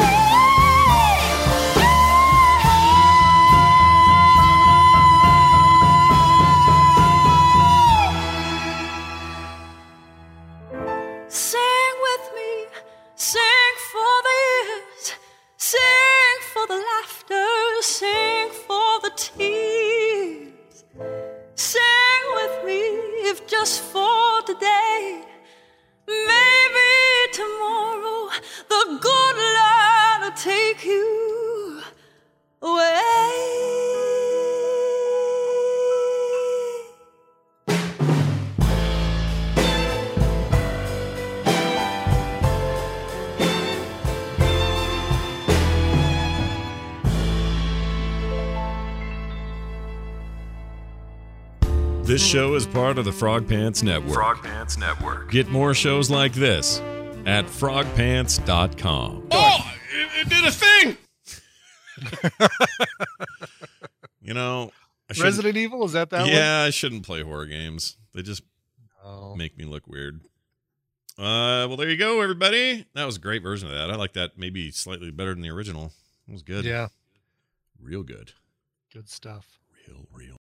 Sing with me, sing for the years, sing for the laughter, sing for the tears. Sing with me if just for today. Maybe tomorrow the good Lord will take you away. This show is part of the Frog Pants Network. Frog Pants Network. Get more shows like this at frogpants.com. Oh, it did a thing! You know, I shouldn't- Resident Evil, is that one? Yeah, I shouldn't play horror games. They just make me look weird. Well, there you go, everybody. That was a great version of that. I like that maybe slightly better than the original. It was good. Yeah. Real good. Good stuff. Real.